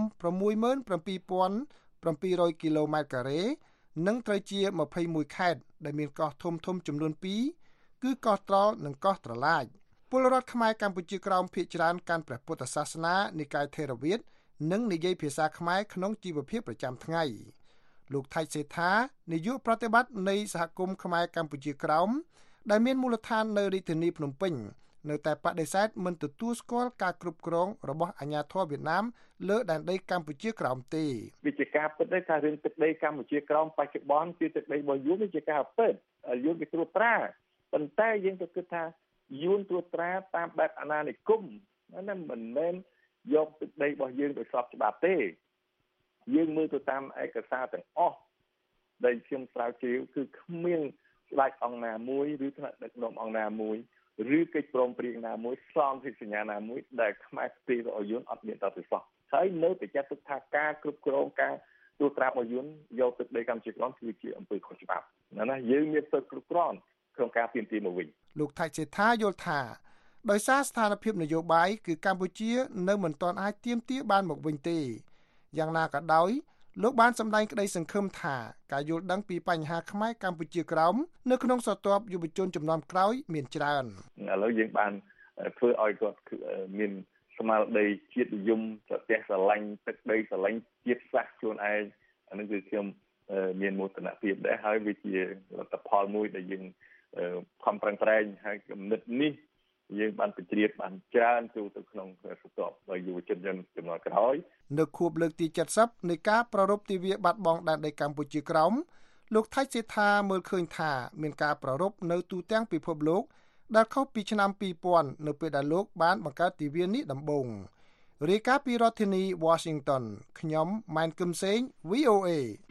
67,700 គីឡូម៉ែត្រការ៉េនិងត្រូវជា21ខេត្តដែលមានកោះធំចំនួន2គឺកោះត្រល់និងកោះត្រឡាចពលរដ្ឋខ្មែរកម្ពុជាក្រោមភាគច្រើនកាន់ព្រះពុទ្ធសាសនានិកាយថេរវាទនិងនិយាយភាសាខ្មែរក្នុងជីវភាពប្រចាំថ្ងៃលោកថៃសេដ្ឋានាយកប្រតិបត្តិនៃសហគមន៍ខ្មែរកម្ពុជាក្រោមដែលមានមូលដ្ឋាននៅរាជធានីភ្នំពេញនៅតែបដិសេធមិនទទួលស្គាល់ការគ្រប់គ្រងរបស់អាជ្ញាធរវៀតណាមលើដែនដីកម្ពុជាក្រោមទេវិជាការពិតទេថារឿងទឹកដីកម្ពុជាក្រោមបច្ចុប្បន្នគឺទឹកដីរបស់យួនវិជាការពិតយួនគេត្រួតត្រាប៉ុន្តែយើងក៏គិតថាយួនត្រួតត្រាតាមបែបអាណានិគមណាមិនមែនយកទឹកដីរបស់យើងដោយស្របច្បាប់ទេយើងមើលទៅតាមឯកសារទាំងអស់ដែលខ្ញុំស្រាវជ្រាវគឺគ្មានស្ដេចអង្គណាមួយឬថ្នាក់ដឹកនាំអង្គណាមួយឬកិច្ចព្រមព្រៀងណាមួយសន្ធិសញ្ញាណាមួយដែលខ្មែរស្ទីរបស់យួនអត់មានតទៅសោះហើយនៅតែចាត់ទុកថាការគ្រប់គ្រងការត្រួតត្រារបស់យួនយកទឹកដីកម្ពុជាក្រោមគឺជាអំពើខុសច្បាប់ណាយើងមានសិទ្ធិគ្រប់គ្រងក្នុងការទាមទារមកវិញលោកថៃសេដ្ឋាយល់ថាដោយសារស្ថានភាពនយោបាយគឺកម្ពុជានៅមិនទាន់អាចទាមទារបានមកវិញទេយ៉ាងណាក៏ដោយលោកបានសម្ដែងក្តីសង្ឃឹមថាការយល់ដឹងពីបញ្ហាខ្មែរកម្ពុជាក្រោមនៅក្នុងស្រទាប់យុវជនជំនាន់ក្រោយមានច្រើនឥឡូវយើងបានធ្វើឲ្យគាត់មានស្មារតីជាតិនិយមប្រទេសស្រឡាញ់ទឹកដីស្រឡាញ់ជាតិសាសន៍ខ្លួនឯងអានេះគឺខ្ញុំមានមោទនភាពដែរហើយវាជាលទ្ធផលមួយដែលយើងខំប្រឹងប្រែងហើយគំនិតនេះយើងបានបញ្ជ្រាបបានច្រើនចូលទៅក្នុងស្រទាប់យុវជនជំនាន់ក្រោយនៅខួបលើកទី70នៃការប្រារព្ធទិវាបាត់បង់ដែនដីកម្ពុជាក្រោមលោកថៃសេដ្ឋាមើលឃើញថាមានការប្រារព្ធនៅទូទាំងពិភពលោកដែលខុសពីឆ្នាំ2000នៅពេលដែលលោកបានបង្កើតទិវានេះដំបូងរាយការណ៍ពីរដ្ឋធានី Washington ខ្ញុំម៉ែនគឹមសេង VOA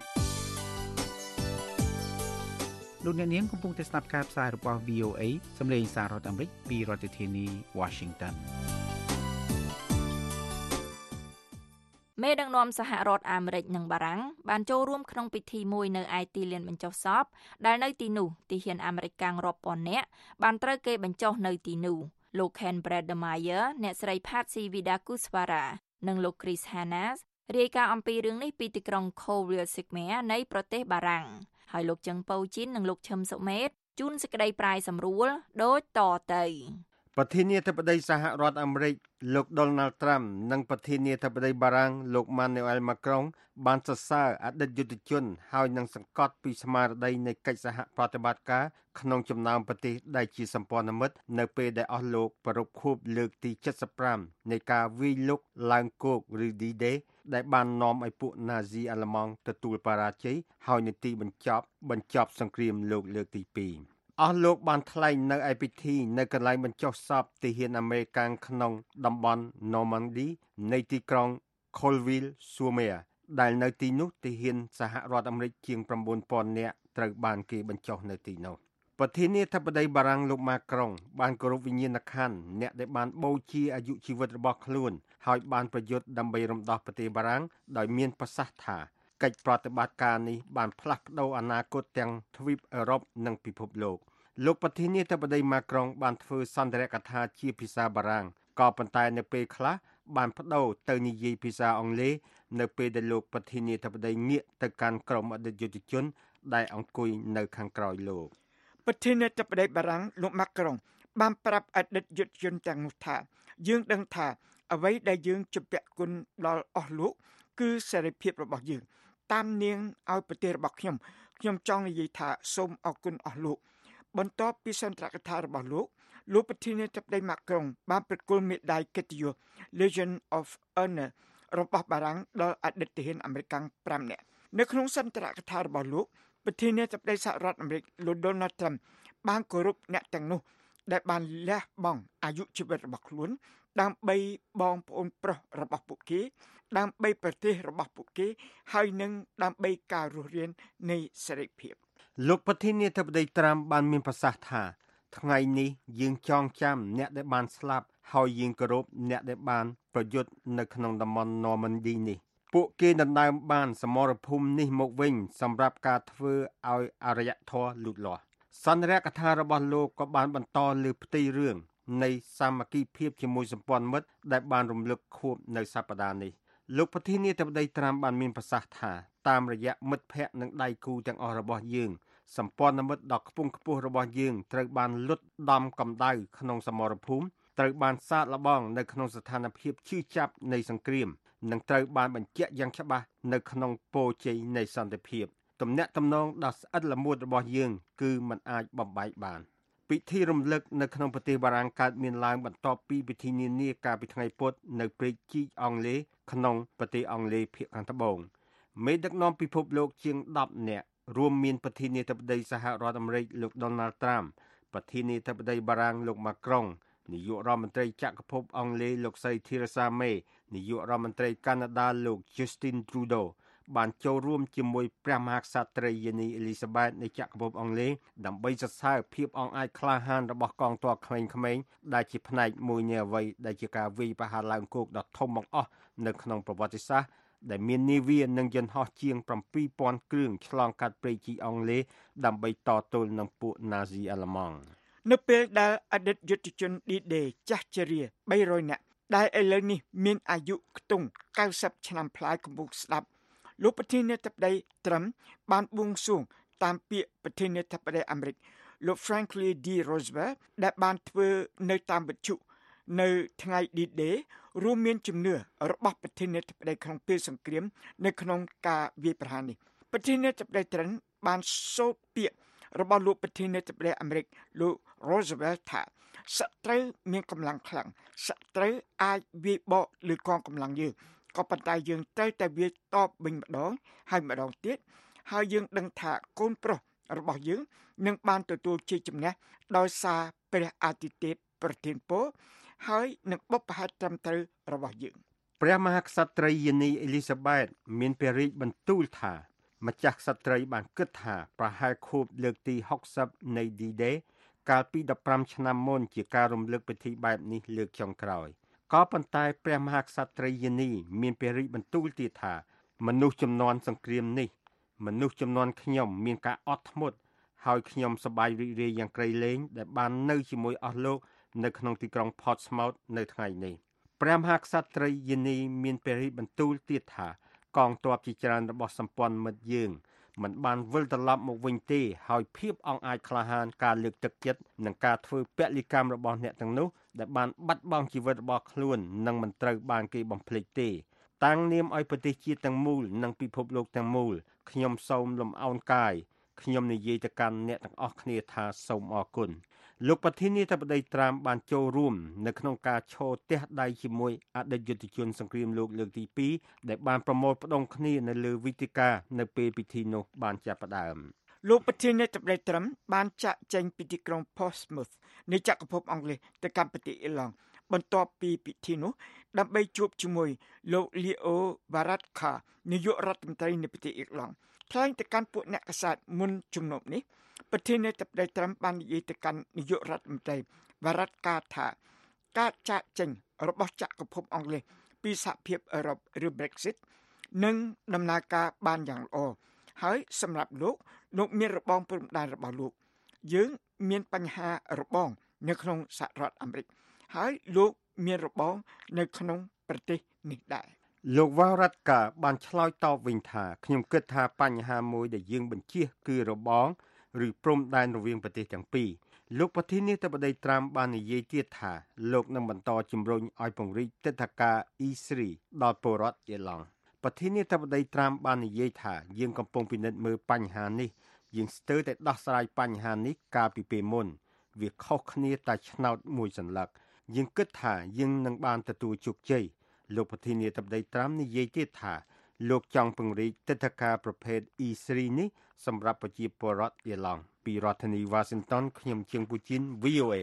លោកអ្នកនាងកំពុងតែស្ដាប់ការផ្សាយរបស់ VOA សម្លេងសាររដ្ឋអាមេរិកពីរដ្ឋធានី Washington មេដឹកនាំសហរដ្ឋអាមេរិកនិងបារាំងបានចូលរួមក្នុងពិធីមួយនៅឯទីលានបញ្ចុះសពដែលនៅទីនោះទាហានអាមេរិកកាំងរាប់ពាន់នាក់បានត្រូវគេបញ្ចុះនៅទីនោះលោក Ken Bredemeier អ្នកស្រី Patsy Widakuswara និងលោក Chris Hannas រាយការណ៍អំពីរឿងនេះពីទីក្រុង Coldwell-Sigmar នៃប្រទេសបារាំងហើយលោកចឹងពៅជីននិងលោកឈឹមសុមេតជូនសេចក្តីប្រាយសម្រួលដូចតទៅប្រធានាធិបតីសហរដ្ឋអាមេរិកលោក Donald Trump និងប្រធានាធិបតីបារាំងលោក Emmanuel Macron បានសរសើរអតីតយុទ្ធជនហើយនឹងសង្កត់ពីស្មារតីនៃកិច្ចសហប្រតិបត្តិការក្នុងចំណោមប្រទេសដែលជាសម្ព័ន្ធមិត្តនៅពេលដែលអស់លោកប្រារព្ធខួបលើកទី75នៃការវាយលុកឡើងគោកឬ D-Day ដែលបាននាំឲ្យពួកណាស៊ីអាល្លឺម៉ង់ទទួលបរាជ័យហើយនៅទីបញ្ចប់សង្គ្រាមលោកលើកទី2អស់លោកបានថ្លែងនៅឯពិធីនៅកន្លែងបញ្ចុះសពទាហានអាមេរិកក្នុងតំបន់ Normandy នៃទីក្រុង Coldwell-Sigmar ដែលនៅទីនោះទាហានសហរដ្ឋអាមេរិកជាង 9,000 នាក់ត្រូវបានគេបញ្ចុះនៅទីនោះប្រធានាធិបតីបារាំងលោក Macron បានគោរពវិញ្ញាណក្ខន្ធអ្នកដែលបានបូជាអាយុជីវិតរបស់ខ្លួនហើយបានប្រយុទ្ធដើម្បីរំដោះប្រទេសបារាំងដោយមានប្រសាសន៍ថាកិច្ចប្រតិបត្តិការនេះបានផ្លាស់ប្ដូរអនាគតទាំងទ្វីបអឺរ៉ុបនិងពិភពលោកប្រធានាធិបតី Macron បានធ្វើសន្ទរកថាជាភាសាបារាំងក៏ប៉ុន្តែនៅពេលខ្លះបានបដូរទៅនិយាយភាសាអង់គ្លេសនៅពេលដែលលោកប្រធានាធិបតីងាកទៅកាន់ក្រុមអតីតយុទ្ធជនដែលអង្គុយនៅខាងក្រោយលោកប្រធានាធិបតីបារាំងលោក Macron បានប្រាប់អតីតយុទ្ធជនទាំងនោះថាយើងដឹងថាអ្វីដែលយើងជំពាក់គុណដល់អស់លោកគឺសេរីភាពរបស់យើងតាមនាងឲ្យប្រទេសរបស់ខ្ញុំចង់និយាយថាសូមអរគុណអស់លោកបន្ទាប់ពីសន្ទរកថារបស់លោកប្រធានាធិបតី Macron បានប្រគល់មេដាយកិត្តិយស Legion of Honor របស់បារាំងដល់អតីតទាហានអាមេរិក5នាក់នៅក្នុងសន្ទរកថារបស់លោកប្រធានាធិបតីសហរដ្ឋអាមេរិកលោក Donald Trump បានគោរពអ្នកទាំងនោះដែលបានលះបង់អាយុជីវិតរបស់ខ្លួនដើម្បីបងប្អូនប្រុសរបស់ពួកគេដើម្បីប្រទេសរបស់ពួកគេហើយនឹងដើម្បីការរស់រាននៃសេរីភាពលោកប្រធានាធិបតីត្រាំបានមានប្រសាសន៍ថាថ្ងៃនេះយើងចងចាំអ្នកដែលបានស្លាប់ហើយយើងគោរពអ្នកដែលបានប្រយុទ្ធនៅក្នុងតំបន់ Normandy នេះពួកគេដណ្ដើមបានសមរភូមិនេះមកវិញសម្រាប់ការធ្វើឲ្យអរិយធម៌លូតលាស់សន្ទរកថារបស់លោកក៏បានបន្តលើផ្ទៃរឿងនៃសាមគ្គីភាពជាមួយសម្ព័ន្ធមិត្តដែលបានរំលឹកខួបនៅសប្តាហ៍នេះលោកប្រធានាធិបតីត្រាំបានមានប្រសាសន៍ថាតាមរយៈមិត្តភ័ក្តិនិងដៃគូទាំងអស់របស់យើងសម្ព័ន្ធមិត្តដ៏ខ្ពង់ខ្ពស់របស់យើងត្រូវបានលុតដំកម្ដៅក្នុងសមរភូមិត្រូវបានសាកល្បងនៅក្នុងស្ថានភាពឈឺចាប់នៃសង្គ្រាមនិងត្រូវបានបញ្ជាក់យ៉ាងច្បាស់នៅក្នុងពរជ័យនៃសន្តិភាពទំនាក់ទំនងដ៏ស្អិតល្មួតរបស់យើងគឺមិនអាចបំបែកបានពិធីរំលឹកនៅក្នុងប្រទេសបារាំងកើតមានឡើងបន្ទាប់ពីពិធីនានាកាលពីថ្ងៃពុធនៅព្រែកជីកអង់គ្លេសក្នុងប្រទេសអង់គ្លេសភាគខាងត្បូងមេដឹកនាំពិភពលោកជាង10នាក់រួមមានប្រធានាធិបតីសហរដ្ឋអាមេរិកលោក Donald Trump ប្រធានាធិបតីបារាំងលោក Macron នាយករដ្ឋមន្ត្រីចក្រភពអង់គ្លេសលោកស្រី Theresa May នាយករដ្ឋមន្ត្រីកាណាដាលោក Justin Trudeau បានចូលរួមជាមួយព្រះមហាក្សត្រីយានីអេលីសាប៊ែតនៃចក្រភពអង់គ្លេសដើម្បីសរសើរភាពអង់អាចក្លាហានរបស់កងទ័ពក្មេងៗដែលជាផ្នែកមួយនៃអ្វីដែលជាការវាយប្រហារឡើងគោកដ៏ធំបង្អស់នៅក្នុងប្រវត្តិសាស្ត្រដែលមាននាវានិងយន្តហោះជាង 7,000 គ្រឿងឆ្លងកាត់ព្រែកជីកអង់គ្លេសដើម្បីតទល់នឹងពួកណាស៊ីអាល្លឺម៉ង់នៅពេលដែលអតីតយុទ្ធជន D-Day ចាស់ជរា300នាក់ដែលឥឡូវនេះមានអាយុខ្ទង់90ឆ្នាំប្លាយកំពុងស្ដាប់លោកប្រធានាធិបតីត្រឹមបានបួងសួងតាមពាក្យប្រធានាធិបតីអាមេរិកលោក Franklin D. Roosevelt ដែលបានធ្វើនៅតាមវិទ្យុនៅថ្ងៃ D-Day រួមមានជំនឿរបស់ប្រធានាធិបតីក្នុងពេលសង្គ្រាមនៅក្នុងការវាយប្រហារនេះប្រធានាធិបតីត្រឹមបានសូត្រពាក្យរបស់លោកប្រធានាធិបតីអាមេរិកលោក Roosevelt ថាសត្រូវមានកម្លាំងខ្លាំងសត្រូវអាចវាយបកលើកងកម្លាំងយើងក៏ប៉ុន្តែយើងត្រូវតែវាយតបវិញម្ដងហើយម្ដងទៀតហើយយើងដឹងថាកូនប្រុសរបស់យើងនឹងបានទទួលជ័យជំនះដោយសារព្រះអាទិទេពប្រទានពរហើយនឹងបុព្វហេតុត្រឹមត្រូវរបស់យើងព្រះមហាក្សត្រីយានីអេលីសាប៊ែតមានព្រះរាជបន្ទូលថាម្ចាស់ក្សត្រីបានគិតថាប្រហែលខួបលើកទី60នៃ D-Day កាលពី15ឆ្នាំមុនជាការរំលឹកពិធីបែបនេះលើកចុងក្រោយក៏ប៉ុន្តែព្រះមហាក្សត្រីយានីមានព្រះរាជបន្ទូលទៀតថាមនុស្សជំនាន់សង្គ្រាមនេះមនុស្សជំនាន់ខ្ញុំមានការអត់ធ្មត់ហើយខ្ញុំសប្បាយរីករាយយ៉ាងក្រៃលែងដែលបាននៅជាមួយអស់លោកនៅក្នុងទីក្រុង Portsmouth នៅថ្ងៃនេះព្រះមហាក្សត្រីយានីមានព្រះរាជបន្ទូលទៀតថាកងទ័ពជាច្រើនរបស់សម្ព័ន្ធមិត្តយើងមិនបានវិលត្រឡប់មកវិញទេហើយភាពអង់អាចក្លាហានការលើកទឹកចិត្តនិងការធ្វើពលិកម្មរបស់អ្នកទាំងនោះដែលបានបាត់បង់ជីវិតរបស់ខ្លួននឹងមិនត្រូវបានគេបំភ្លេចទេតាំងនាមឲ្យប្រទេសជាតិទាំងមូលនិងពិភពលោកទាំងមូលខ្ញុំសូមលំអោនកាយខ្ញុំនិយាយទៅកាន់អ្នកទាំងអស់គ្នាថាសូមអរគុណលោកប្រធានាធិបតីត្រាំបានចូលរួមនៅក្នុងការឈរទះដៃជាមួយអតីតយុទ្ធជនសង្គ្រាមលោកលើកទី2ដែលបានប្រមូលផ្ដុំគ្នានៅលើវេទិកានៅពេលពិធីនោះបានចាប់ផ្ដើមលោកប្រធានាធិបតីត្រាំបានចាក់ចែងពីទីក្រុង Portsmouth នៃចក្រភពអង់គ្លេសទៅកាន់ប្រទេសអ៊ីឡង់បន្ទាប់ពីពិធីនោះដើម្បីជួបជាមួយលោក Leo Varadkar នាយករដ្ឋមន្ត្រីនៃប្រទេសអ៊ីឡង់ថ្លែងទៅកាន់ពួកអ្នកកាសែតមុនជំនុំនេះប្រធានាធិបតីត្រាំបាននិយាយទៅកាន់នាយករដ្ឋមន្ត្រី Varadkar ថាការចាកចេញរបស់ចក្រភពអង់គ្លេសពីសហភាពអឺរ៉ុបឬ Brexit នឹងដំណើរការបានយ៉ាងល្អហើយសម្រាប់លោកមានរបងព្រំដែនរបស់លោកយើងមានបញ្ហារបងនៅក្នុងសហរដ្ឋអាមេរិកហើយលោកមានរបងនៅក្នុងប្រទេសនេះដែរលោក Varadkar បានឆ្លើយតបវិញថាខ្ញុំគិតថាបញ្ហាមួយដែលយើងបញ្ជៀសគឺរបងឬព្រំដែនរវាងប្រទេសទាំងពីរលោកប្រធានាធិបតីត្រាំបាននិយាយទៀតថាលោកនឹងបន្តជំរុញឲ្យពង្រីកទិដ្ឋាការ E3 ដល់ពលរដ្ឋអ៊ីឡង់ប្រធានាធិបតីត្រាំបាននិយាយថាយើងកំពុងពិនិត្យមើលបញ្ហានេះយើងស្ទើរតែដោះស្រាយបញ្ហានេះកាលពីពេលមុនវាខុសគ្នាតែឆ្នោតមួយសន្លឹកយើងគិតថាយើងនឹងបានទទួលជោគជ័យលោកប្រធានាធិបតីត្រាំនិយាយទៀតថាលោកចង់ពង្រីកទិដ្ឋាការប្រភេទ E3 នេះសម្រាប់ប្រជាពលរដ្ឋអ៊ីឡង់ពីរដ្ឋធានី Washington ខ្ញុំជើងពូជីន VOA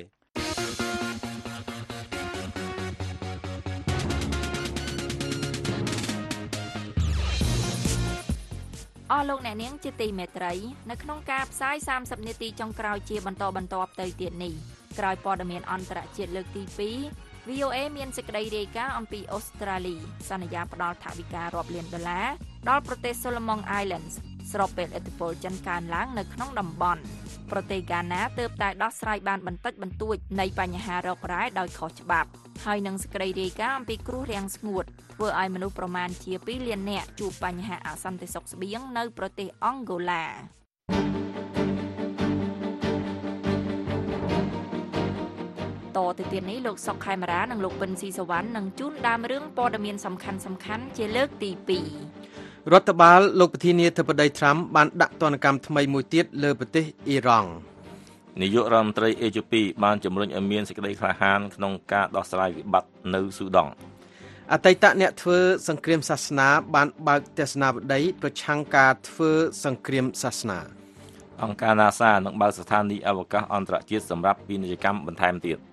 អស់លោកអ្នកនាងជាទីមេត្រីនៅក្នុងការផ្សាយ30នាទីចុងក្រោយជាបន្តបន្ទាប់ទៅទៀតនេះក្រោយព័ត៌មានអន្តរជាតិលើកទី2 VOA មានសេចក្តីរាយការណ៍អំពីអូស្ត្រាលីសន្យាផ្តល់ថវិការាប់លានដុល្លារដល់ប្រទេស Solomon Islands ស្របពេលឥទ្ធិពលចិនកើនឡើងនៅក្នុងតំបន់ប្រទេសហ្គាណាទើបតែដោះស្រាយបានបន្តិចបន្តួចនៃបញ្ហារ៉ុករ៉ែដោយខុសច្បាប់ហើយនឹងសេចក្តីរាយការណ៍អំពីគ្រោះរាំងស្ងួតធ្វើឲ្យមនុស្សប្រមាណជា2លាននាក់ជួបបញ្ហាអសន្តិសុខស្បៀងនៅប្រទេសអង់ហ្គោឡាតទៅទៀតនេះលោកសុកខេមរានិងលោកប៊ិនស៊ីសវណ្ណនឹងជូនដើមរឿងព័ត៌មានសំខាន់ៗជាលើកទី2 រដ្ឋបាលលោកប្រធានាធិបតីត្រាំបានដាក់ទណ្ឌកម្មថ្មីមួយទៀតលើប្រទេសអ៊ីរ៉ង់នាយករដ្ឋមន្ត្រីអេជូពីបានជំរុញឲ្យមានសេចក្តីក្លាហានក្នុងការដោះស្រាយវិបត្តិនៅស៊ូដង់អតីតអ្នកធ្វើសង្គ្រាមសាសនាបានបើកទស្សនាវដ្តីប្រឆាំងការធ្វើសង្គ្រាមសាសនាអង្គការ NASA នឹងបើកស្ថានីយ៍អវកាសអន្តរជាតិសម្រាប់ពាណិជ្ជកម្មបន្ថែមទៀត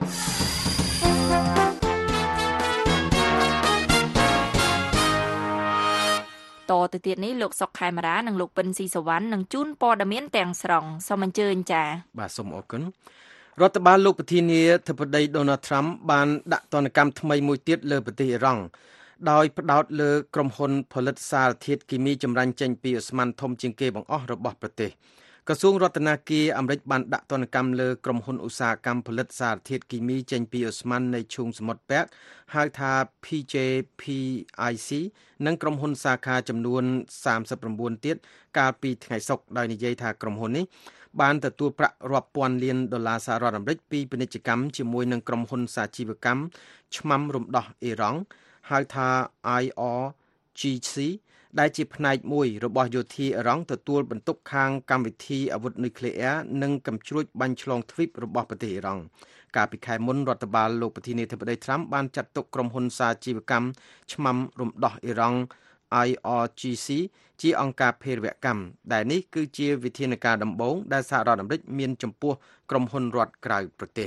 តទៅទៀតនេះលោកសុកខេមរានិងលោកប៊ិនស៊ីសវណ្ណនឹងជូនព័ត៌មានទាំងស្រុងសូមអញ្ជើញចា៎បាទសូមអរគុណរដ្ឋបាលលោកប្រធានាធិបតី Donald Trump បានដាក់ទណ្ឌកម្មថ្មីមួយទៀតលើប្រទេសអ៊ីរ៉ង់ដោយផ្ដោតលើក្រុមហ៊ុនផលិតសារធាតុគីមីចម្រាញ់ចេញពីឧស្ម័នធំជាងគេបង្អស់របស់ប្រទេសក្រសួងរដ្ឋាភិបាលអាមេរិកបានដាក់ទណ្ឌកម្មលើក្រុមហ៊ុនឧស្សាហកម្មផលិតសារធាតុគីមីចេញពីឧស្ម័ននៃឈូងសមុទ្រពាក់ហៅថា PJPIC និងក្រុមហ៊ុនសាខាចំនួន39ទៀតកាលពីថ្ងៃសុក្រដោយនិយាយថាក្រុមហ៊ុននេះបានទទួលប្រាក់រាប់ពាន់លានដុល្លារសហរដ្ឋអាមេរិកពីពាណិជ្ជកម្មជាមួយនឹងក្រុមហ៊ុនសាជីវកម្មឆ្មាំរំដោះអ៊ីរ៉ង់ហៅថា IRGC ដែលជាផ្នែកមួយរបស់យោធាអ៊ីរ៉ង់ទទួលបន្ទុកខាងកម្មវិធីអាវុធនុយក្លេអ៊ែរនិងកាំជ្រួចបាញ់ឆ្លងទ្វីបរបស់ប្រទេសអ៊ីរ៉ង់កាលពីខែមុនរដ្ឋបាលលោកប្រធានាធិបតីត្រាំបានចាត់ទុកក្រុមហ៊ុនសាជីវកម្មឆ្មាំរំដោះអ៊ីរ៉ង់ IRGC ជាអង្គការភេរវកម្មដែលនេះគឺជាវិធានការដំបូងដែលសហរដ្ឋអាមេរិកមានចំពោះក្រុមហ៊ុនរដ្ឋក្រៅប្រទេស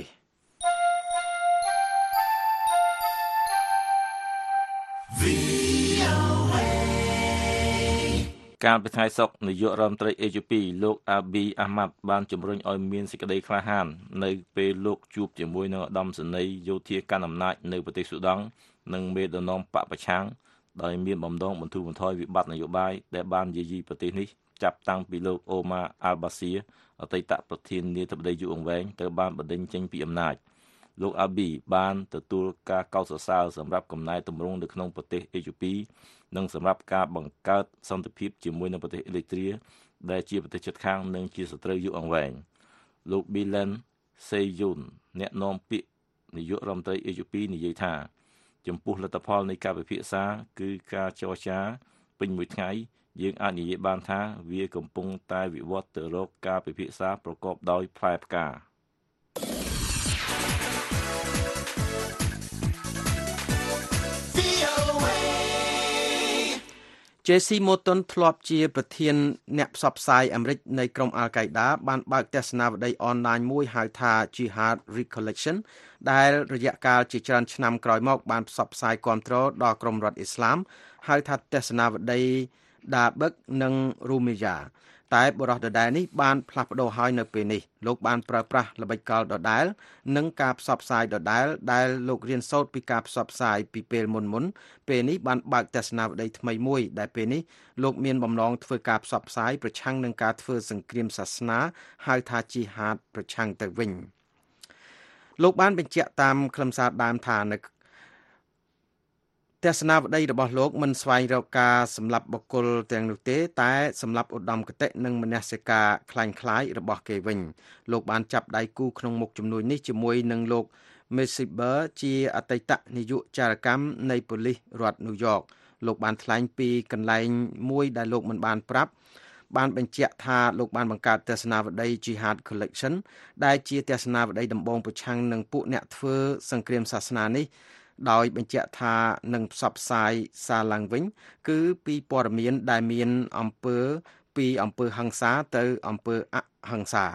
កាលពីថ្ងៃសុក្រនាយករដ្ឋមន្ត្រីអេជូពីលោកអាប៊ីអាម៉ាត់បានជំរុញឲ្យមានសេចក្តីក្លាហាននៅពេលលោកជួបជាមួយនឹងឧត្តមសេនីយ៍យោធាកាន់អំណាចនៅប្រទេសស៊ូដង់និងមេដឹកនាំបកប្រឆាំងដោយមានបំណងបន្ធូរបន្ថយវិបត្តិនយោបាយដែលបានយាយីប្រទេសនេះចាប់តាំងពីលោកអូម៉ាអាល់បាសៀអតីតប្រធានាធិបតីយូរអង្វែងទៅបានបណ្ដេញចេញពីអំណាចលោកអាប៊ីបានទទួលការកោតសរសើរសម្រាប់កំណែទម្រង់នៅក្នុងប្រទេសអេជូពីនិងសម្រាប់ការបង្កើតសន្តិភាពជាមួយនឹងប្រទេសអេរីត្រាដែលជាប្រទេសជិតខាងនិងជាសត្រូវយូរអង្វែងលោកប៊ីឡែនសេយូនអ្នកនាំពាក្យនាយករដ្ឋមន្ត្រីអេជូពីនិយាយថាចំពោះលទ្ធផលនៃការពិភាក្សាគឺការចរចាពេញមួយថ្ងៃយើងអាចនិយាយបានថាវាកំពុងតែវិវត្តទៅរកការពិភាក្សាប្រកបដោយផ្លែផ្កា JC Morton ធ្លាប់ជាប្រធានអ្នកផ្សព្វផ្សាយអាមេរិកនៃក្រុមអាល់កៃដាបានបើកទស្សនាវដ្តីអនឡាញមួយហៅថា Jihad Recollection ដែលរយៈកាលជាច្រើនឆ្នាំក្រោយមកបានផ្សព្វផ្សាយគាំទ្រដល់ក្រុមរដ្ឋអ៊ីស្លាមហៅថាទស្សនាវដ្តី Dabiq និង Rumiyah តែបរិះដដែលនេះបានផ្លាស់ប្ដូរហើយនៅពេលនេះលោកបានប្រើប្រាស់ល្បិចកលដដែលនិងការផ្សព្វផ្សាយដដែលដែលលោករៀនសូត្រពីការផ្សព្វផ្សាយពីពេលមុនពេលនេះបានបើកទស្សនាវដ្តីថ្មីមួយដែលពេលនេះលោកមានបំណងធ្វើការផ្សព្វផ្សាយប្រឆាំងនឹងការធ្វើសង្គ្រាមសាសនាហៅថា Jihad ប្រឆាំងទៅវិញលោកបានបញ្ជាក់តាមខ្លឹមសារដើមថានៅទស្សនាវដ្តីរបស់លោកមិនស្វែងរកការសម្លាប់បុគ្គលទាំងនោះទេតែសម្លាប់ឧត្តមគតិនិងមនសិការคล้ายៗរបស់គេវិញលោកបានចាប់ដៃគូក្នុងមុខជំនួយនេះជាមួយនឹងលោក Mesiber ជាអតីតនាយកចារកម្មនៃប៉ូលីសរដ្ឋញូវយ៉កលោកបានថ្លែងពីកន្លែងមួយដែលលោកមិនបានប្រាប់បានបញ្ជាក់ថាលោកបានបង្កើតទស្សនាវដ្តី Jihad Collection ដែលជាទស្សនាវដ្តីដំបូងប្រឆាំងនឹងពួកអ្នកធ្វើសង្គ្រាមសាសនានេះដោយបញ្ជាក់ថានឹងផ្សព្វផ្សាយសារឡើងវិញគឺពីព័ត៌មានដែលមានអំពើពីអំពើហិង្សាទៅអំពើអហិង្សា